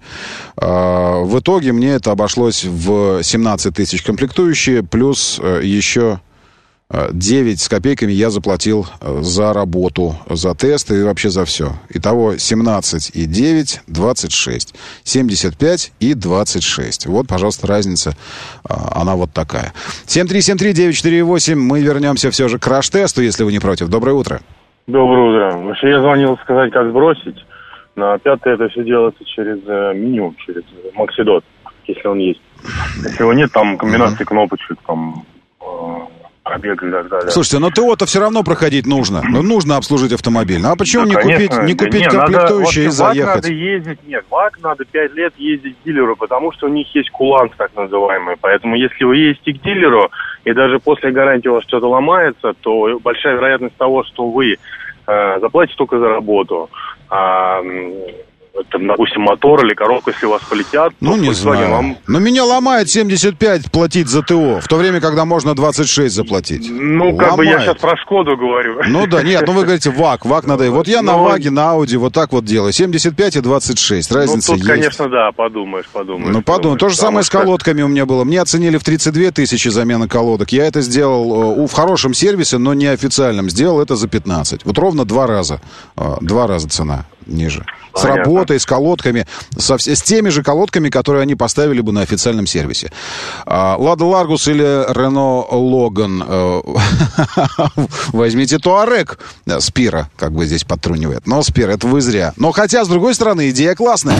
В итоге мне это обошлось в семнадцать тысяч комплектующие, плюс еще девять с копейками я заплатил за работу, за тест и вообще за все. Итого семнадцать и девять, двадцать шесть. семьдесят пять и двадцать шесть. Вот, пожалуйста, разница. Она вот такая. семь три семь три девять четыре восемь. Мы вернемся все же к краш-тесту, если вы не против. Доброе утро. Доброе утро. Вообще я звонил сказать, как сбросить. На пятое это все делается через э, меню, через Максидот, если он есть. Если его нет, там комбинации uh-huh. кнопочек, там э, пробег и так далее. Слушайте, но ТО-то все равно проходить нужно. Ну, нужно обслужить автомобиль. Ну, а почему да, не конечно. купить, не да купить нет, комплектующие надо, и заехать? ВАК надо ездить, нет, ВАК надо пять лет ездить к дилеру, потому что у них есть куланс, так называемый. Поэтому если вы ездите к дилеру, и даже после гарантии у вас что-то ломается, то большая вероятность того, что вы э, заплатите только за работу. А, там, допустим, мотор или коробка, если у вас полетят, ну, то не знаю. вам... Но меня ломает семьдесят пять платить за ТО, в то время, когда можно двадцать шесть заплатить. Ну, ломает. как бы я сейчас про Шкоду говорю. Ну да, нет, ну вы говорите ВАГ, ВАГ надо. Вот я на Но... ВАГе, на Ауди вот так вот делаю. семьдесят пять и двадцать шесть, разница ну, тут, есть. конечно, да, подумаешь, подумаешь. Ну, подумай. То же самое что... с колодками у меня было. Мне оценили в тридцать две тысячи замена колодок. Я это сделал uh, в хорошем сервисе, но не официальном. Сделал это за пятнадцать. Вот ровно два раза. Uh, два раза цена ниже. С Понятно. Работой, с колодками, со, с теми же колодками, которые они поставили бы на официальном сервисе. Лада Ларгус или Рено Логан. Возьмите Туарек. Спира, как бы здесь подтрунивает. Но Спира, это вы зря. Но хотя, с другой стороны, идея классная.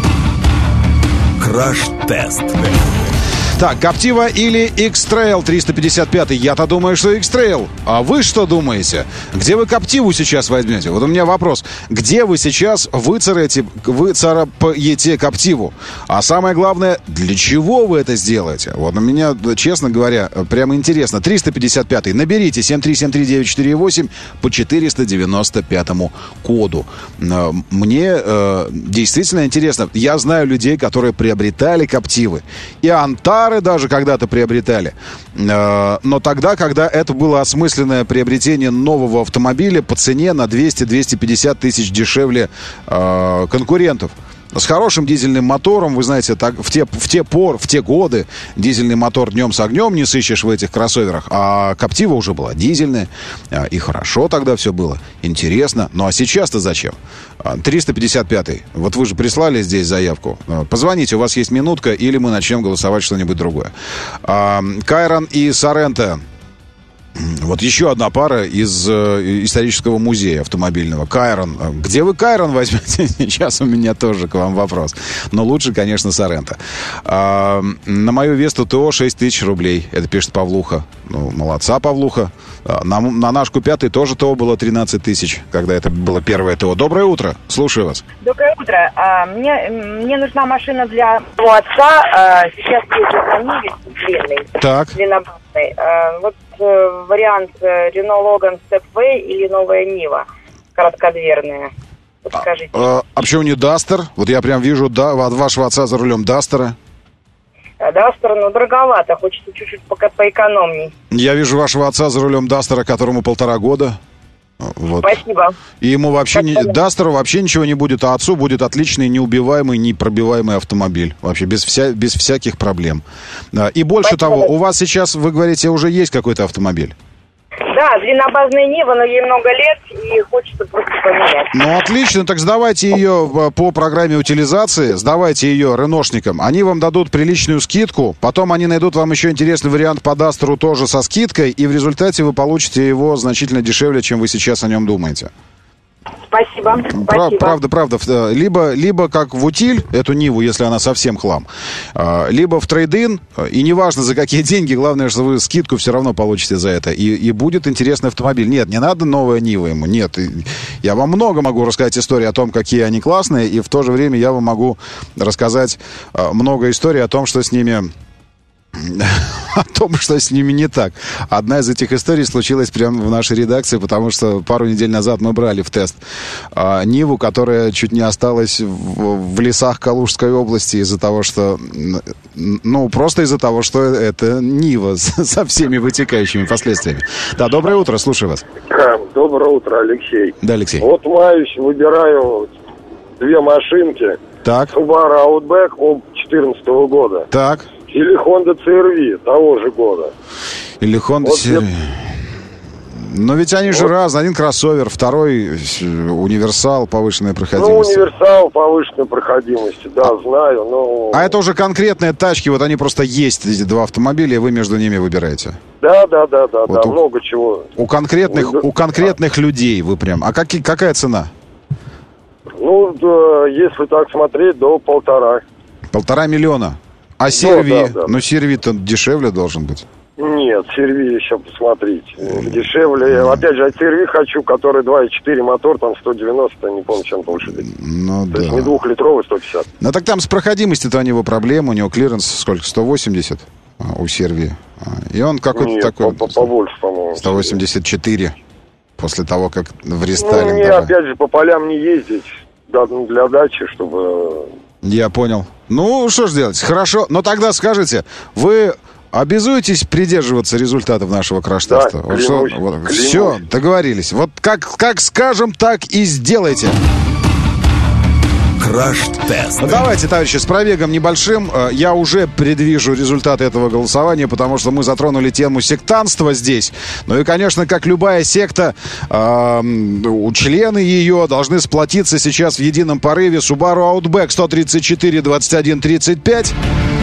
Краш-тест. Так, Captiva или X-Trail триста пятьдесят пять? Я-то думаю, что X-Trail. А вы что думаете? Где вы Captiva сейчас возьмете? Вот у меня вопрос. Где вы сейчас выцарапаете, выцарапаете Captiva? А самое главное, для чего вы это сделаете? Вот у меня, честно говоря, прямо интересно. триста пятьдесят пять. Наберите семь три семь три девять четыре восемь по четыреста девяносто пятому коду. Мне э, действительно интересно. Я знаю людей, которые приобретали Captiva. И Антар даже когда-то приобретали. Но тогда, когда это было осмысленное приобретение нового автомобиля по цене на двести - двести пятьдесят тысяч дешевле э, конкурентов. С хорошим дизельным мотором, вы знаете, так, в, те, в те пор, в те годы дизельный мотор днем с огнем не сыщешь в этих кроссоверах, а Captiva уже была дизельная, и хорошо тогда все было, интересно. Ну а сейчас-то зачем? триста пятьдесят пять. Вот вы же прислали здесь заявку. Позвоните, у вас есть минутка, или мы начнем голосовать что-нибудь другое. Кайрон и Соренто. Вот еще одна пара из э, исторического музея автомобильного. Кайрон. Где вы Кайрон возьмете? Сейчас у меня тоже к вам вопрос. Но лучше, конечно, Соренто. А, на мою Весту ТО шесть тысяч рублей. Это пишет Павлуха. Ну, молодца, Павлуха. А, на, на наш Ку-пять тоже ТО было тринадцать тысяч, когда это было первое ТО. Доброе утро. Слушаю вас. Доброе утро. А, мне, мне нужна машина для моего отца. А, сейчас ездит на Ниве длинный. Так. Длиннобасный. А, вот вариант Renault Logan Stepway или новая Нива короткодверная. Подскажите. А, а, а почему не Дастер? Вот я прям вижу да, вашего отца за рулем Дастера. Дастер, ну, дороговато. Хочется чуть-чуть пока поэкономней. Я вижу вашего отца за рулем Дастера, которому полтора года. Вот. Спасибо. И ему вообще не, Дастеру вообще ничего не будет, а отцу будет отличный, неубиваемый, непробиваемый автомобиль. Вообще без, вся, без всяких проблем. И больше Спасибо. Того, у вас сейчас, вы говорите, уже есть какой-то автомобиль? Да, длиннобазная Нива, но ей много лет, и хочется просто поменять. Ну, отлично, так сдавайте ее по программе утилизации, сдавайте ее реношникам. Они вам дадут приличную скидку, потом они найдут вам еще интересный вариант по Дастеру тоже со скидкой, и в результате вы получите его значительно дешевле, чем вы сейчас о нем думаете. Спасибо. Прав, Спасибо. Правда, правда. Либо, либо как в утиль, эту Ниву, если она совсем хлам, либо в трейд-ин, и неважно за какие деньги, главное, что вы скидку все равно получите за это, и, и будет интересный автомобиль. Нет, не надо новая Нива ему, нет. Я вам много могу рассказать истории о том, какие они классные, и в то же время я вам могу рассказать много историй о том, что с ними... о том, что с ними не так. Одна из этих историй случилась прямо в нашей редакции, потому что пару недель назад мы брали в тест а, Ниву, которая чуть не осталась в, в лесах Калужской области из-за того, что... Ну, просто из-за того, что это Нива со всеми вытекающими последствиями. Да, доброе утро, слушаю вас. Доброе утро, Алексей. Да, Алексей. Вот маюсь, выбираю две машинки. Так. Subaru Outback две тысячи четырнадцатого года. Так. Или Honda си эр ви того же года. Или Honda вот си эр ви. Я... Но ведь они же вот. Разные. Один кроссовер, второй универсал повышенной проходимости. Ну, универсал повышенной проходимости, да, знаю, но... А это уже конкретные тачки, вот они просто есть, эти два автомобиля, и вы между ними выбираете. Да, да, да, да, вот да, у... много чего. У конкретных, у конкретных да. людей вы прям... А как, какая цена? Ну, да, если так смотреть, до полтора. Полтора миллиона? А си эр ви? Ну, да, да. Ну, си эр ви-то дешевле должен быть. Нет, си эр ви еще посмотрите. Дешевле. Mm. Опять же, от си эр ви хочу, который два и четыре мотор, там сто девяносто, не помню, чем лошадей. Ну, То да. есть не двухлитровый, сто пятьдесят. Ну, так там с проходимостью-то у него проблема. У него клиренс сколько? сто восемьдесят у си эр ви. И он какой-то Нет, такой... по- по- побольше, по-моему. сто восемьдесят четыре. После того, как в рестайлинг... Ну, мне, даже... опять же, по полям не ездить. Да, ну, для дачи, чтобы... Я понял. Ну, что ж делать? Хорошо. Но тогда скажите, вы обязуетесь придерживаться результатов нашего краш-теста? Да, вот что, клянусь, вот, клянусь. все, договорились. Вот как, как скажем, так и сделайте. Краш-тест. Ну, давайте, товарищи, с пробегом небольшим. э, Я уже предвижу результаты этого голосования, потому что мы затронули тему сектантства здесь. Ну и, конечно, как любая секта, э, у члены ее должны сплотиться сейчас в едином порыве. Subaru Outback сто тридцать четыре двадцать один тридцать пять.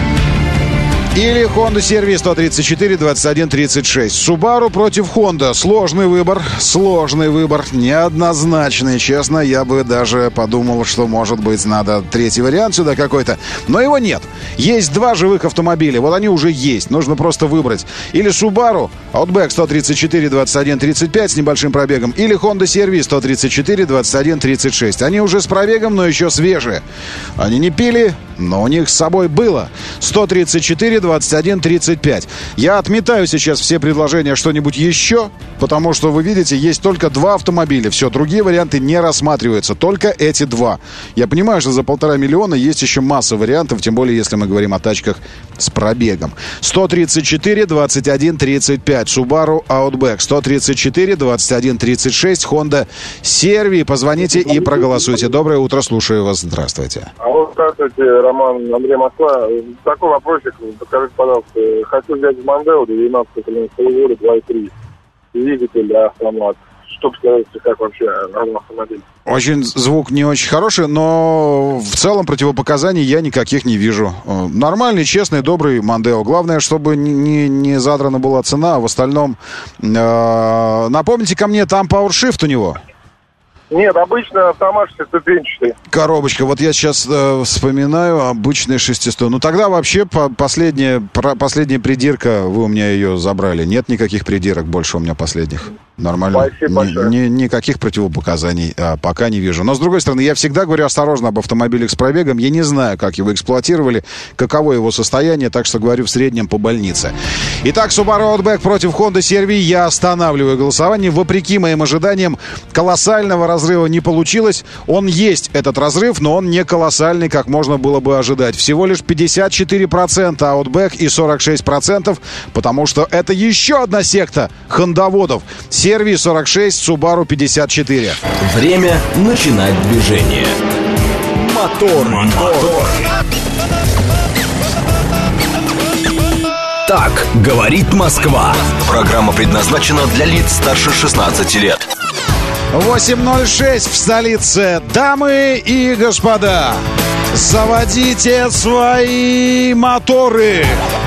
Или Honda си ар ви сто тридцать четыре двадцать один тридцать шесть. Subaru против Honda. Сложный выбор. Сложный выбор. Неоднозначный. Честно, я бы даже подумал, что, может быть, надо третий вариант сюда какой-то. Но его нет. Есть два живых автомобиля. Вот они уже есть. Нужно просто выбрать. Или Subaru Outback сто тридцать четыре двадцать один тридцать пять с небольшим пробегом. Или Honda си ар ви сто тридцать четыре двадцать один тридцать шесть. Они уже с пробегом, но еще свежие. Они не пили, но у них с собой было. сто тридцать четыре двадцать один тридцать пять. Я отметаю сейчас все предложения что-нибудь еще, потому что, вы видите, есть только два автомобиля. Все, другие варианты не рассматриваются. Только эти два. Я понимаю, что за полтора миллиона есть еще масса вариантов, тем более, если мы говорим о тачках с пробегом. сто тридцать четыре двадцать один тридцать пять. Subaru Outback. сто тридцать четыре двадцать один тридцать шесть. Honda си ар ви. Позвоните и проголосуйте. Доброе утро, слушаю вас. Здравствуйте. А вот, здравствуйте, Роман, Андрей, Москва. Такой вопросик, подскажите, пожалуйста. Хочу взять в Мондео до двенадцатого года два и три. Двигатель, автомат. Что скажете, как вообще автомобиль? Очень звук не очень хороший, но в целом противопоказаний я никаких не вижу. Нормальный, честный, добрый Мондео. Главное, чтобы не, не задрана была цена, а в остальном... Э, напомните ко мне, там PowerShift у него? Нет, обычно автомат шестиступенчатый. Коробочка. Вот я сейчас э, вспоминаю, обычный шестиступенчатый. Ну тогда вообще по, последняя, про, последняя придирка, вы у меня ее забрали. Нет никаких придирок больше у меня последних. Нормально. Спасибо большое. Ни, ни, никаких противопоказаний а, пока не вижу. Но, с другой стороны, я всегда говорю осторожно об автомобилях с пробегом. Я не знаю, как его эксплуатировали, каково его состояние, так что говорю в среднем по больнице. Итак, Subaru Outback против Honda си ар ви. Я останавливаю голосование. Вопреки моим ожиданиям, колоссального разрыва не получилось. Он есть, этот разрыв, но он не колоссальный, как можно было бы ожидать. Всего лишь пятьдесят четыре процента Outback и сорок шесть процентов, потому что это еще одна секта хондоводов. си ар ви сорок шесть, Subaru пятьдесят четыре. Время начинать движение. Мотор, мотор. Так говорит Москва. Программа предназначена для лиц старше шестнадцати лет. восемь ноль шесть в столице. Дамы и господа, заводите свои моторы.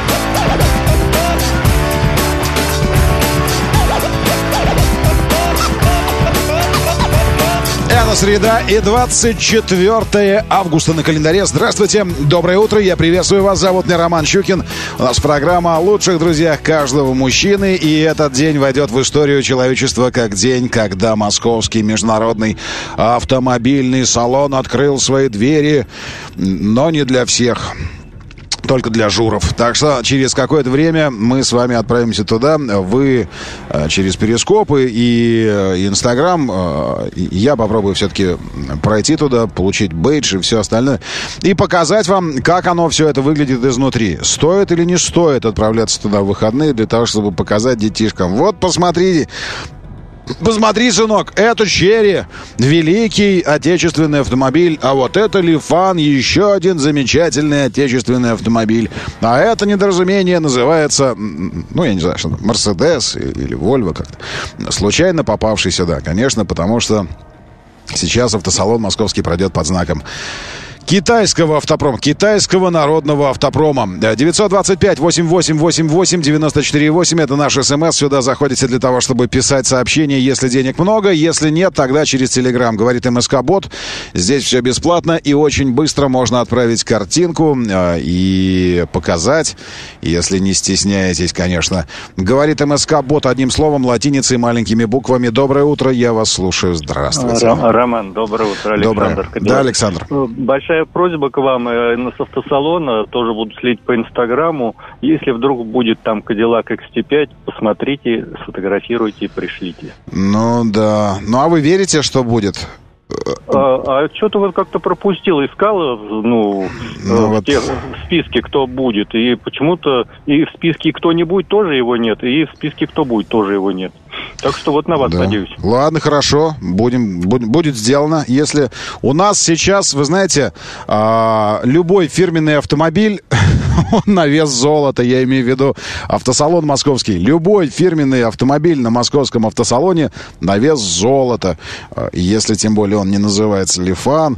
Это среда и двадцать четвёртое августа на календаре. Здравствуйте, доброе утро, я приветствую вас. Зовут меня Роман Щукин. У нас программа о лучших друзьях каждого мужчины. И этот день войдет в историю человечества как день, когда Московский международный автомобильный салон открыл свои двери, но не для всех. Только для журов. Так что через какое-то время мы с вами отправимся туда. Вы э, через перископы и э, Инстаграм. Э, я попробую все-таки пройти туда, получить бейдж и все остальное. И показать вам, как оно все это выглядит изнутри. Стоит или не стоит отправляться туда в выходные для того, чтобы показать детишкам. Вот, посмотрите. Посмотри, сынок, это Черри, великий отечественный автомобиль, а вот это Лифан, еще один замечательный отечественный автомобиль. А это недоразумение называется, ну, я не знаю, что Мерседес или Вольво как-то. Случайно попавший сюда, конечно, потому что сейчас автосалон московский пройдет под знаком китайского автопрома, китайского народного автопрома. девятьсот двадцать пять восемьдесят восемь восемьдесят восемь девяносто четыре восемь. Это наш СМС. Сюда заходите для того, чтобы писать сообщения, если денег много. Если нет, тогда через Телеграм. Говорит МСК-бот. Здесь все бесплатно и очень быстро можно отправить картинку э, и показать, если не стесняетесь, конечно. Говорит МСК-бот одним словом, латиницей, маленькими буквами. Доброе утро, я вас слушаю. Здравствуйте. Роман, доброе утро. Александр. Доброе. Да, Александр. Большая небольшая просьба к вам. С автосалона тоже буду следить по Инстаграму. Если вдруг будет там Cadillac икс ти пять, посмотрите, сфотографируйте и пришлите. Ну да. Ну а вы верите, что будет? А, а что-то вот как-то пропустил, искал, ну, ну в, вот. тех, в списке, кто будет. И почему-то и в списке кто не будет, тоже его нет. И в списке кто будет, тоже его нет. Так что вот на вас да. надеюсь. Ладно, хорошо. Будем, будем, будет сделано. Если у нас сейчас, вы знаете, а, любой фирменный автомобиль, он на вес золота, я имею в виду автосалон московский. Любой фирменный автомобиль на московском автосалоне на вес золота. Если тем более он не называется Лифан,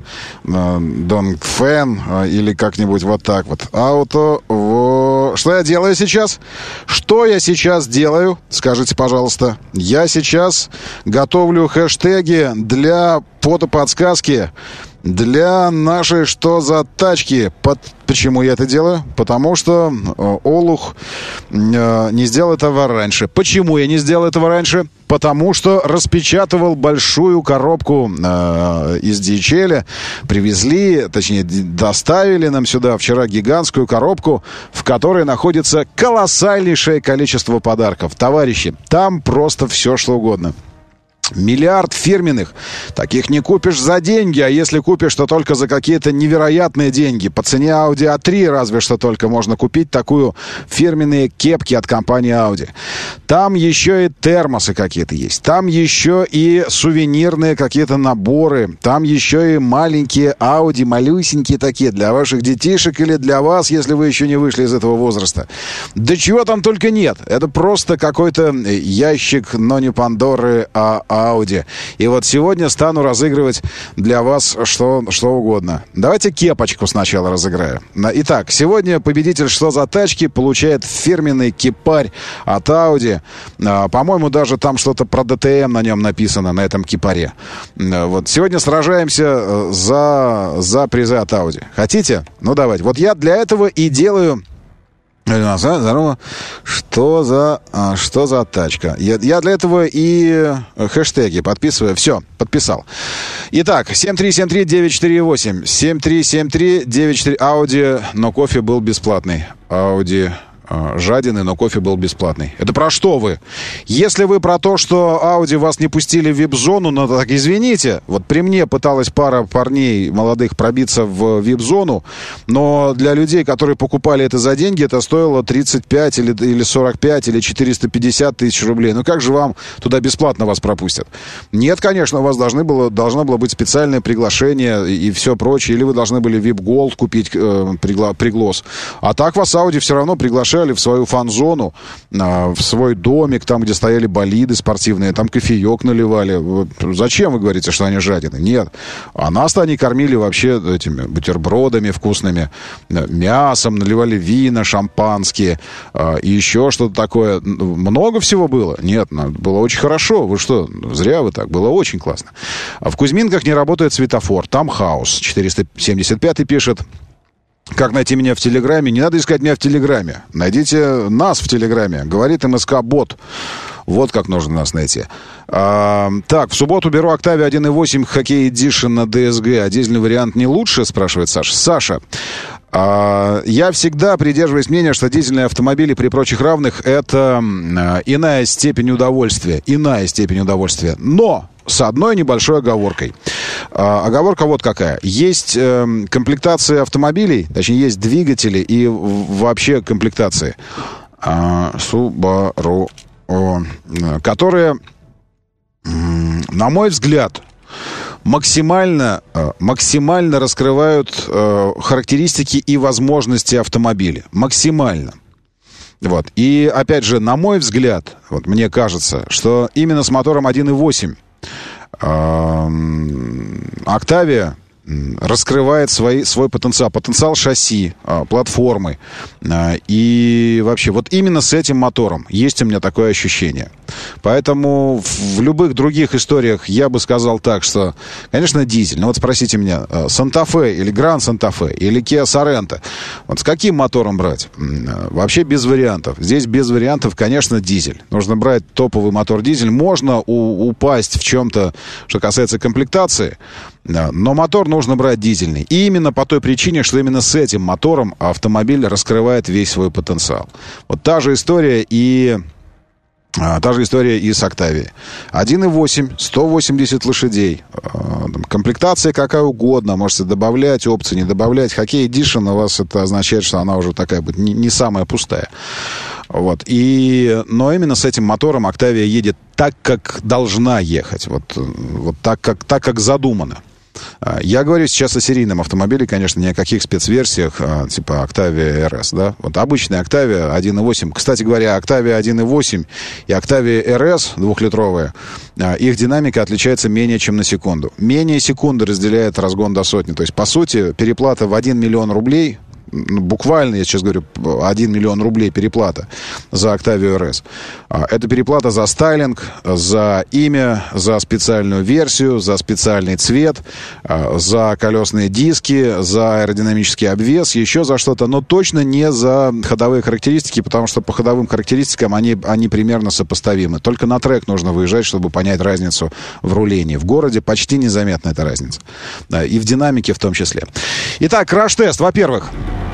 Донгфен или как-нибудь вот так вот. Ауто... Что я делаю сейчас? Что я сейчас делаю? Скажите, пожалуйста. Я сейчас готовлю хэштеги для фотоподсказки для нашей «Что за тачки?». Под... Почему я это делаю? Потому что э, Олух э, не сделал этого раньше. Почему я не сделал этого раньше? Потому что распечатывал большую коробку э, из ди эйч эл. Привезли, точнее, доставили нам сюда вчера гигантскую коробку, в которой находится колоссальнейшее количество подарков. Товарищи, там просто все, что угодно. Миллиард фирменных. Таких не купишь за деньги, а если купишь, то только за какие-то невероятные деньги. По цене Audi а три разве что только можно купить такую фирменные кепки от компании Audi. Там еще и термосы какие-то есть. Там еще и сувенирные какие-то наборы. Там еще и маленькие Audi, малюсенькие такие, для ваших детишек или для вас, если вы еще не вышли из этого возраста. Да чего там только нет. Это просто какой-то ящик, но не Пандоры, а Audi. И вот сегодня стану разыгрывать для вас что, что угодно. Давайте кепочку сначала разыграю. Итак, сегодня победитель «Что за тачки?» получает фирменный кипарь от Audi. По-моему, даже там что-то про ди ти эм на нем написано, на этом кипаре. Вот. Сегодня сражаемся за, за призы от Audi. Хотите? Ну, давайте. Вот я для этого и делаю... Здорово. Что за, что за тачка? Я, я для этого и хэштеги подписываю. Все, подписал. Итак, семь три семь три девять четыре восемь. семь три семь три девять четыре. Audi, но кофе был бесплатный. Audi... жадины, но кофе был бесплатный. Это про что вы? Если вы про то, что Audi вас не пустили в вип-зону, ну так извините. Вот при мне пыталась пара парней молодых пробиться в вип-зону, но для людей, которые покупали это за деньги, это стоило тридцать пять или, или сорок пять или четыреста пятьдесят тысяч рублей. Ну как же вам туда бесплатно вас пропустят? Нет, конечно, у вас должны было, должно было быть специальное приглашение и, и все прочее. Или вы должны были вип-голд купить, э, пригла, приглас. А так вас Audi все равно приглашали в свою фан-зону, в свой домик, там, где стояли болиды спортивные, там кофеек наливали. Зачем вы говорите, что они жадины? Нет. А нас-то они кормили вообще этими бутербродами вкусными, мясом, наливали вина, шампанские и еще что-то такое. Много всего было? Нет, было очень хорошо. Вы что, зря вы так. Было очень классно. В Кузьминках не работает светофор. Там хаос. четыреста семьдесят пятый пишет: как найти меня в Телеграме? Не надо искать меня в Телеграме. Найдите нас в Телеграме. Говорит МСК-бот. Вот как нужно нас найти. А, так, в субботу беру Octavia один и восемь Хоккей Эдишн на ди эс джи. А дизельный вариант не лучше, спрашивает Саша. Саша, а, я всегда придерживаюсь мнения, что дизельные автомобили при прочих равных — это а, иная степень удовольствия. Иная степень удовольствия. Но с одной небольшой оговоркой. А, оговорка вот какая. Есть э, комплектации автомобилей, точнее, есть двигатели и в, вообще комплектации а, Subaru, о, которые, на мой взгляд, максимально, максимально раскрывают э, характеристики и возможности автомобиля. Максимально. Вот. И, опять же, на мой взгляд, вот мне кажется, что именно с мотором один и восемь Octavia раскрывает свои, свой потенциал, потенциал шасси, платформы. И вообще, вот именно с этим мотором есть у меня такое ощущение. Поэтому в любых других историях я бы сказал так, что, конечно, дизель. Но вот спросите меня, Санта-Фе или Гранд Санта-Фе или Kia Sorento, вот с каким мотором брать? Вообще без вариантов. Здесь без вариантов, конечно, дизель. Нужно брать топовый мотор дизель. Можно у, упасть в чем-то, что касается комплектации. Но мотор нужно брать дизельный. И именно по той причине, что именно с этим мотором автомобиль раскрывает весь свой потенциал. Вот та же история и... А, та же история и с Octavia. один и восемь, сто восемьдесят лошадей. А, комплектация какая угодно. Можете добавлять опции, не добавлять. Хоккей Edition у вас это означает, что она уже такая будет не, не самая пустая. Вот. И, но именно с этим мотором Octavia едет так, как должна ехать. Вот, вот так, как, так, как задумано. Я говорю сейчас о серийном автомобиле, конечно, ни о каких спецверсиях, типа Octavia эр эс, да. Вот обычный Octavia один и восемь. Кстати говоря, Octavia один и восемь и Octavia эр эс двухлитровая, их динамика отличается менее чем на секунду. Менее секунды разделяет разгон до сотни. То есть, по сути, переплата в один миллион рублей... Буквально, я сейчас говорю, один миллион рублей переплата за Octavia эр эс. Это переплата за стайлинг, за имя, за специальную версию, за специальный цвет, за колесные диски, за аэродинамический обвес, еще за что-то, но точно не за ходовые характеристики, потому что по ходовым характеристикам они, они примерно сопоставимы. Только на трек нужно выезжать, чтобы понять разницу в рулении. В городе почти незаметна эта разница. И в динамике в том числе. Итак, краш-тест. Во-первых,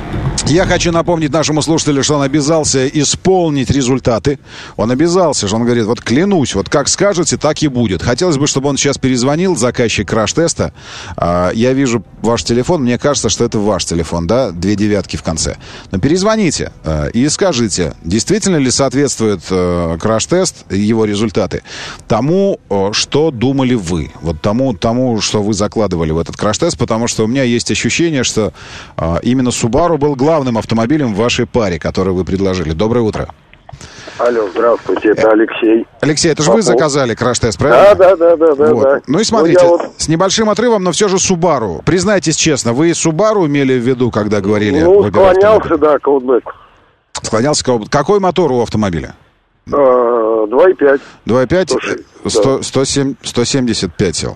я хочу напомнить нашему слушателю, что он обязался исполнить результаты. Он обязался, что он говорит, вот клянусь, вот как скажете, так и будет. Хотелось бы, чтобы он сейчас перезвонил, заказчик краш-теста. А, я вижу ваш телефон, мне кажется, что это ваш телефон, да, две девятки в конце. Но перезвоните а, и скажите, действительно ли соответствует а, краш-тест, его результаты, тому, а, что думали вы. Вот тому, тому, что вы закладывали в этот краш-тест, потому что у меня есть ощущение, что а, именно Subaru был главным автомобилем в вашей паре, который вы предложили. Доброе утро. Алло, здравствуйте, это Алексей. Алексей, это же вы заказали краш-тест, правильно? Да, да, да, да, вот. да. Ну и смотрите, ну, вот... с небольшим отрывом, но все же Subaru. Признайтесь честно, вы Subaru имели в виду, когда говорили? Ну, склонялся, да, к Outback. Склонялся к Outback. Какой мотор у автомобиля? два и пять. два и пять? сто семьдесят пять сил.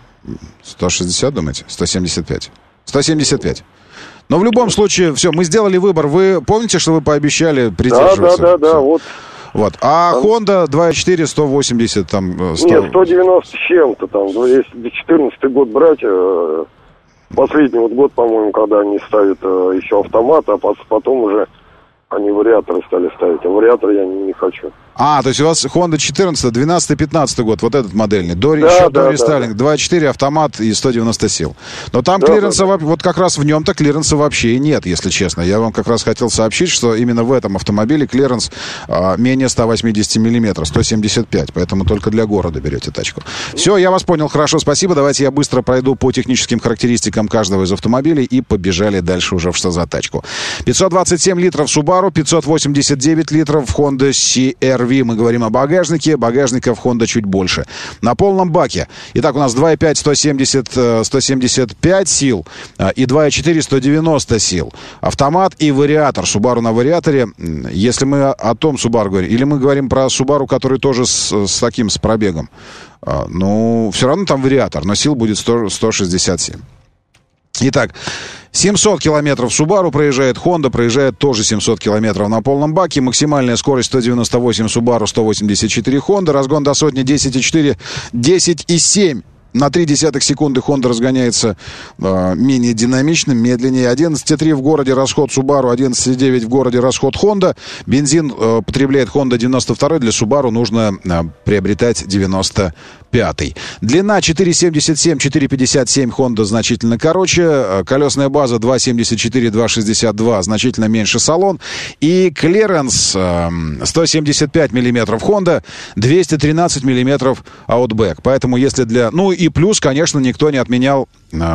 сто шестьдесят, думаете? сто семьдесят пять. сто семьдесят пять. Но в любом случае, все, мы сделали выбор. Вы помните, что вы пообещали придерживаться? Да, да, да, да, вот. Вот. А Honda два и четыре, сто восемьдесят, там... сто... Нет, сто девяносто с чем-то, там, если четырнадцатый год брать, э, последний вот год, по-моему, когда они ставят э, еще автомат, а потом уже они вариаторы стали ставить, а вариаторы я не, не хочу. А, то есть у вас Honda четырнадцатый, двенадцатый, пятнадцатый год, вот этот модельный. До, да, еще да, до рестайлинга, да. два и четыре автомат и сто девяносто сил. Но там да, клиренса, да, да. вот как раз в нем-то клиренса вообще и нет, если честно. Я вам как раз хотел сообщить, что именно в этом автомобиле клиренс а, менее сто восемьдесят миллиметров, сто семьдесят пять, поэтому только для города берете тачку. Все, я вас понял, хорошо, спасибо. Давайте я быстро пройду по техническим характеристикам каждого из автомобилей и побежали дальше уже в что за тачку. пятьсот двадцать семь литров Subaru, пятьсот восемьдесят девять литров Honda си эр ви. Мы говорим об багажнике, багажника в Honda чуть больше. На полном баке. Итак, у нас два и пять, сто семьдесят, сто семьдесят пять сил и два и четыре, сто девяносто сил. Автомат и вариатор. Subaru на вариаторе. Если мы о том Subaru говорим, или мы говорим про Subaru, который тоже с, с таким, с пробегом, ну, все равно там вариатор, но сил будет сто, сто шестьдесят семь. Итак, семьсот километров Subaru проезжает, Honda проезжает тоже семьсот километров на полном баке. Максимальная скорость сто девяносто восемь Subaru, сто восемьдесят четыре Honda. Разгон до сотни десять и четыре, десять и семь. На три десятых секунды Honda разгоняется э, менее динамичным, медленнее. одиннадцать и три в городе расход Subaru, одиннадцать и девять в городе расход Honda. Бензин э, потребляет Honda девяносто два, для Subaru нужно э, приобретать девяносто пятый. Длина четыре семьдесят семь, четыре пятьдесят семь Honda значительно короче. Колесная база два семьдесят четыре, два шестьдесят два, значительно меньше салон. И клиренс э, сто семьдесят пять миллиметров Honda, двести тринадцать миллиметров Outback. Поэтому если для... Ну и плюс, конечно, никто не отменял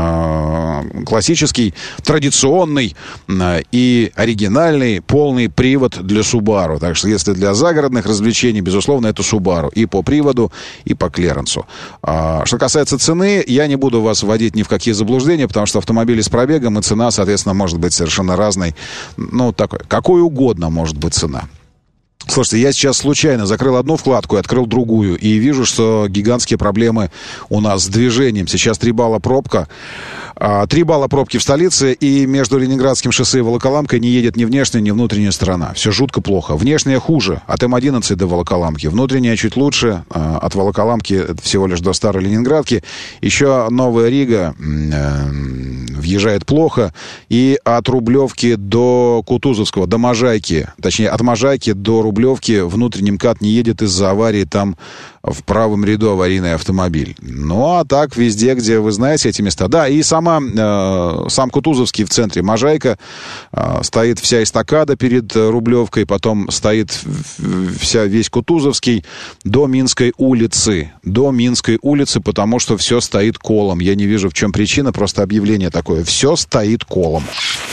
э, классический, традиционный э, и оригинальный полный привод для Subaru. Так что если для загородных развлечений, безусловно, это Subaru. И по приводу, и по клиренсу. А, что касается цены, я не буду вас вводить ни в какие заблуждения, потому что автомобили с пробегом, и цена, соответственно, может быть совершенно разной. Ну, такой, какой угодно может быть цена. Слушайте, я сейчас случайно закрыл одну вкладку и открыл другую. И вижу, что гигантские проблемы у нас с движением. Сейчас три балла пробка. Три балла пробки в столице, и между Ленинградским шоссе и Волоколамкой не едет ни внешняя, ни внутренняя сторона. Все жутко плохо. Внешняя хуже, от эм одиннадцать до Волоколамки. Внутренняя чуть лучше, от Волоколамки всего лишь до Старой Ленинградки. Еще Новая Рига въезжает плохо. И от Рублевки до Кутузовского, до Можайки, точнее, от Можайки до Рублевки внутренний МКАД не едет из-за аварии. Там в правом ряду аварийный автомобиль. Ну, а так везде, где вы знаете эти места. Да, и сама, э, сам Кутузовский в центре, Можайка, э, стоит вся эстакада перед Рублевкой, потом стоит вся, весь Кутузовский до Минской улицы. До Минской улицы, потому что все стоит колом. Я не вижу, в чем причина, просто объявление такое. Все стоит колом.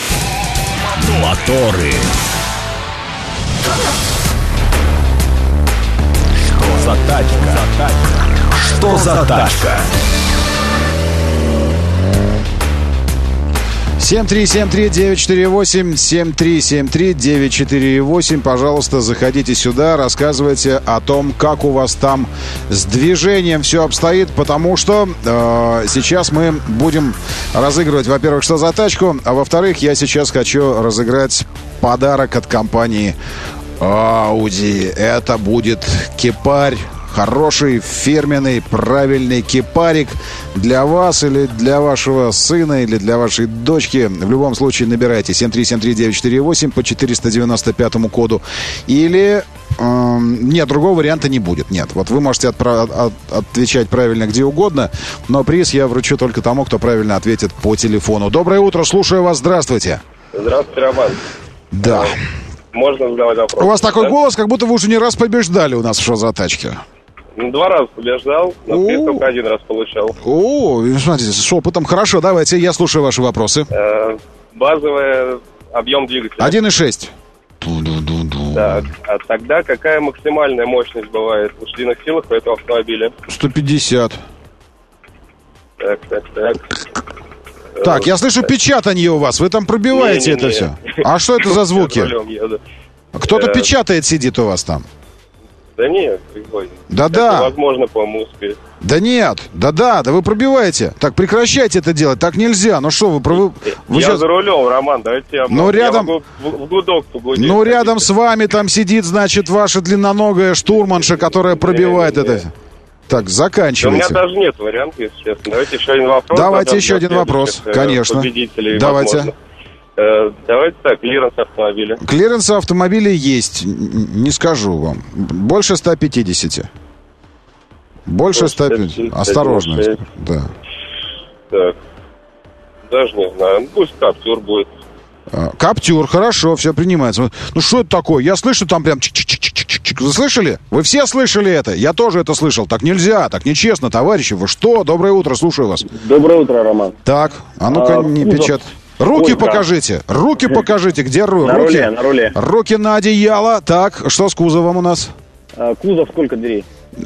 Моторы. Что за тачка? Что за тачка? семь три семь три девять четыре восемь, семь три семь три девять четыре восемь. Пожалуйста, заходите сюда, рассказывайте о том, как у вас там с движением все обстоит, потому что э, сейчас мы будем разыгрывать, во-первых, что за тачку, а во-вторых, я сейчас хочу разыграть подарок от компании Audi. Это будет кипарь. Хороший, фирменный, правильный кипарик для вас или для вашего сына, или для вашей дочки. В любом случае набирайте семь три семь три девять четыре восемь по четыреста девяносто пятому коду. Или... Э, нет, другого варианта не будет. Нет, вот вы можете отправ- от- отвечать правильно где угодно, но приз я вручу только тому, кто правильно ответит по телефону. Доброе утро, слушаю вас, здравствуйте. Здравствуйте, Роман. Да. Можно задавать вопрос? У вас такой да? голос, как будто вы уже не раз побеждали у нас в «Что за тачки». Ну, два раза побеждал, но приз только один раз получал. О, смотрите, с опытом. Хорошо, давайте, я слушаю ваши вопросы. Э, базовый объем двигателя. один и шесть. Так, а тогда какая максимальная мощность бывает в лошадиных силах у этого автомобиля? сто пятьдесят. Так, так, так. Так, я слышу печатанье у вас. Вы там пробиваете это все. А что это за звуки? Кто-то печатает, сидит у вас там. Да нет, прикольно. Да-да. Возможно, по-моему, успеть. Да нет, да-да, да вы пробиваете. Так, прекращайте это делать, так нельзя. Ну что вы... вы, вы я сейчас... за рулем, Роман, давайте я... Ну, рядом... Я могу в, в гудок погудеть. Ну, рядом с вами там сидит, значит, ваша длинноногая штурманша, которая пробивает не, не, не. это... Так, заканчивайте. У меня даже нет вариантов, если честно. Давайте еще один вопрос. Давайте еще один вопрос, конечно. Давайте. Возможно. Э, давайте так, клиренс автомобиля. Клиренс автомобиля есть, не скажу вам. Больше ста пятидесяти. Больше ста пятидесяти. Осторожно. Да. Так. Даже не знаю. Пусть Каптюр будет. Каптюр, хорошо, все принимается. Ну что это такое? Я слышу там прям чик-чик-чик-чик-чик. Вы слышали? Вы все слышали это? Я тоже это слышал. Так нельзя, так нечестно, товарищи. Вы что? Доброе утро, слушаю вас. Доброе утро, Роман. Так, а ну-ка а, не кузов. печат. Руки Ой, покажите, да. руки покажите, где ру... на руки? Руле, на руле. Руки на одеяло. Так, что с кузовом у нас? А, кузов сколько дверей?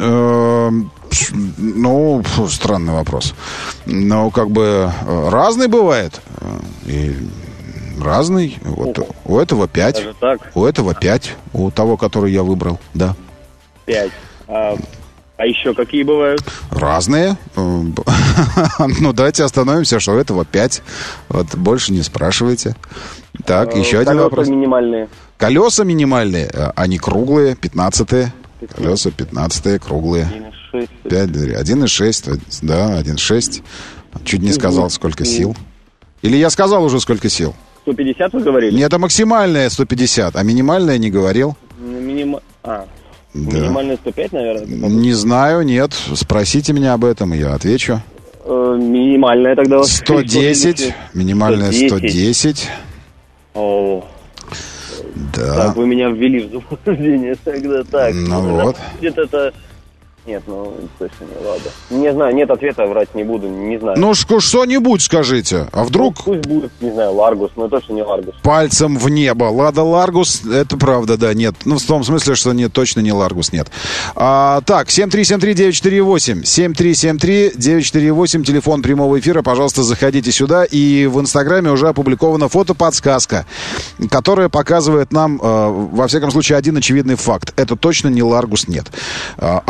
Ну, странный вопрос. Ну, как бы разный бывает. И разный. Вот у этого пять. У этого пять. У того, который я выбрал, да. Пять. А, а еще какие бывают? Разные. Ну, давайте остановимся, что у этого пять. Вот больше не спрашивайте. Так, еще один вопрос. Колеса минимальные. Колеса минимальные. Они круглые, пятнадцатые. Колеса пятнадцатые, круглые. один и шесть. Да, один и шесть. Чуть не сказал, сколько сил. Или я сказал уже, сколько сил? сто пятьдесят вы говорили? Нет, это максимальная сто пятьдесят, а минимальная не говорил. Минима... А, да. Минимальная сто пять, наверное? Не знаю, нет. Спросите меня об этом, я отвечу. Э, минимальная тогда... сто десять. Минимальная сто десять. О, да. Так, вы меня ввели в заблуждение тогда. Так, ну вот. Где-то это... Нет, ну, точно не, ладно. Не знаю, нет ответа, врать не буду, не знаю. Ну, что-нибудь скажите. А вдруг... Ну, пусть будет, не знаю, Ларгус, но точно не Ларгус. Пальцем в небо. Лада Ларгус, это правда, да, нет. Ну, в том смысле, что нет, точно не Ларгус, нет. А, так, семь три семь три девять четыре восемь. семь три семь три девять четыре восемь, телефон прямого эфира. Пожалуйста, заходите сюда. И в Инстаграме уже опубликована фотоподсказка, которая показывает нам, э, во всяком случае, один очевидный факт. Это точно не Ларгус, нет. Автоводитель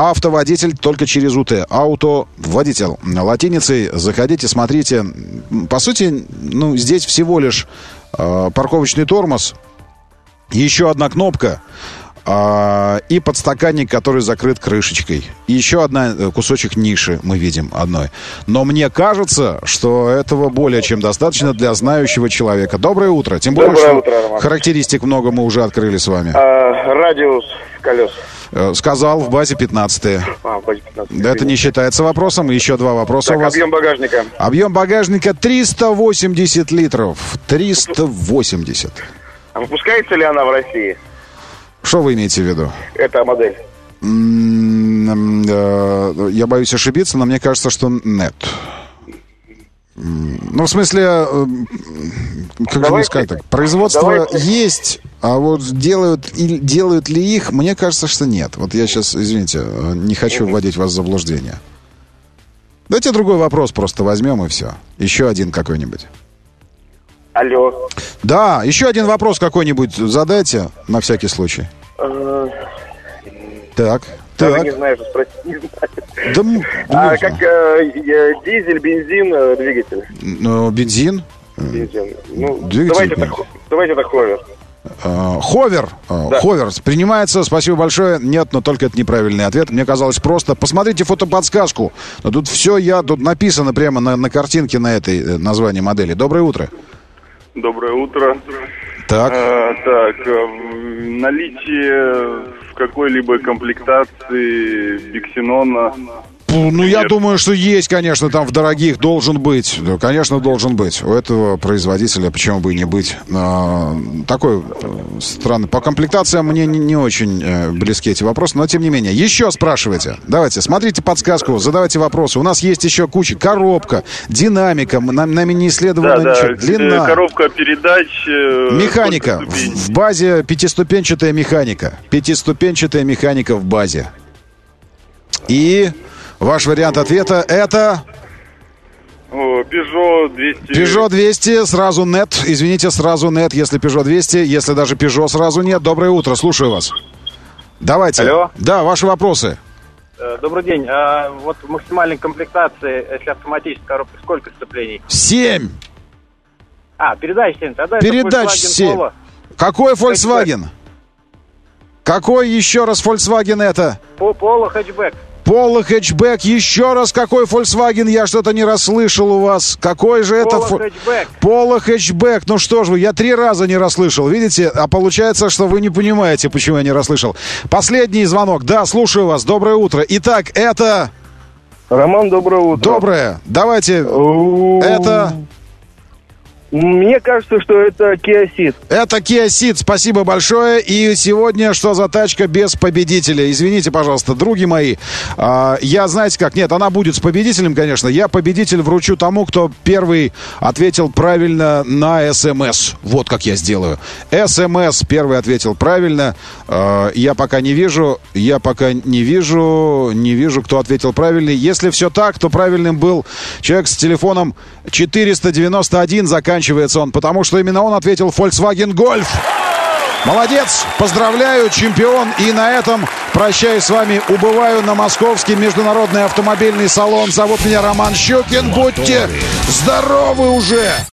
автоводитель только через УТ. Автоводитель. Латиницей заходите, смотрите. По сути, ну, здесь всего лишь э, парковочный тормоз, еще одна кнопка э, и подстаканник, который закрыт крышечкой. И еще одна кусочек ниши мы видим одной. Но мне кажется, что этого более чем достаточно для знающего человека. Доброе утро. Тем более, Доброе что утро, Роман. характеристик много мы уже открыли с вами. А, радиус колес. Сказал, в базе пятнадцатые. А, в базе пятнадцать. Это не считается вопросом. Еще два вопроса Так, у вас. объем багажника. Объем багажника триста восемьдесят литров. триста восемьдесят. А выпускается ли она в России? Что вы имеете в виду? Эта модель. М, э, Я боюсь ошибиться, но мне кажется, что нет. Ну, в смысле, э, как же мне Давайте- сказать так, производство давайте- есть, а вот делают, и делают ли их, мне кажется, что нет. Вот я сейчас, извините, э, не хочу вводить вас в заблуждение. Давайте другой вопрос просто возьмем и все. Еще один какой-нибудь. Алло. Да, еще один вопрос какой-нибудь задайте, на всякий случай. Э, Так, Даже так. не знаю, что спросить. Не знаю. Да, м, А ну, как э, э, дизель, бензин, э, двигатель? ну, бензин? Бензин. Ну, Двигатель давайте бензин. так, давайте так ховер. Э, Ховер. э, Да. Ховер принимается. Спасибо большое. Нет, но только это неправильный ответ. Мне казалось просто. Посмотрите фотоподсказку. Но тут все я, тут написано прямо на, на картинке на этой э, названии модели. Доброе утро. Доброе утро. Так. А, так, а, в- наличие в какой-либо комплектации биксенона. Ну, я думаю, что есть, конечно, там в дорогих должен быть. Да, конечно, должен быть. У этого производителя, почему бы и не быть. А, такой э, странный. По комплектациям мне не, не очень э, близки эти вопросы, но тем не менее. Еще спрашивайте. Давайте, смотрите подсказку, задавайте вопросы. У нас есть еще куча. Коробка, динамика, нам- нами не исследовано Да, да, ничего. Длина. э, коробка передач. э, Механика. сколько ступеней? В в базе пятиступенчатая механика. Пятиступенчатая механика в базе. И ваш вариант ответа это... О, Peugeot двести. Peugeot двести, сразу нет. Извините, сразу нет, если Peugeot двести, если даже Peugeot сразу нет. Доброе утро, слушаю вас. Давайте. Алло. Да, ваши вопросы. Э, Добрый день. А вот в максимальной комплектации, если автоматическая коробка, сколько сцеплений? Семь. А, передач семь. Тогда Передач это Volkswagen семь. Polo. Какой Volkswagen? Какой еще раз Volkswagen это? По- Polo хэтчбэк. Polo хэтчбэк. Еще раз какой Volkswagen? Я что-то не расслышал у вас. Какой же это? Polo фо- хэтчбэк. Polo хэтчбэк. Ну что ж вы, я три раза не расслышал. Видите? А получается, что вы не понимаете, почему я не расслышал. Последний звонок. Да, слушаю вас. Доброе утро. Итак, это... Роман, доброе утро. Доброе. Давайте. Это... Мне кажется, что это Kia Ceed. Это Kia Ceed. Спасибо большое. И сегодня что за тачка без победителя? Извините, пожалуйста, други мои. А, я, знаете как, нет, она будет с победителем, конечно. Я победитель вручу тому, кто первый ответил правильно на СМС. Вот как я сделаю. СМС первый ответил правильно. А, я пока не вижу. Я пока не вижу. Не вижу, кто ответил правильно. Если все так, то правильным был человек с телефоном четыреста девяносто один. Заканчивается он, потому что именно он ответил Volkswagen Golf. Молодец, поздравляю, чемпион. И на этом прощаюсь с вами, убываю на Московский международный автомобильный салон. Зовут меня Роман Щукин. Будьте здоровы уже!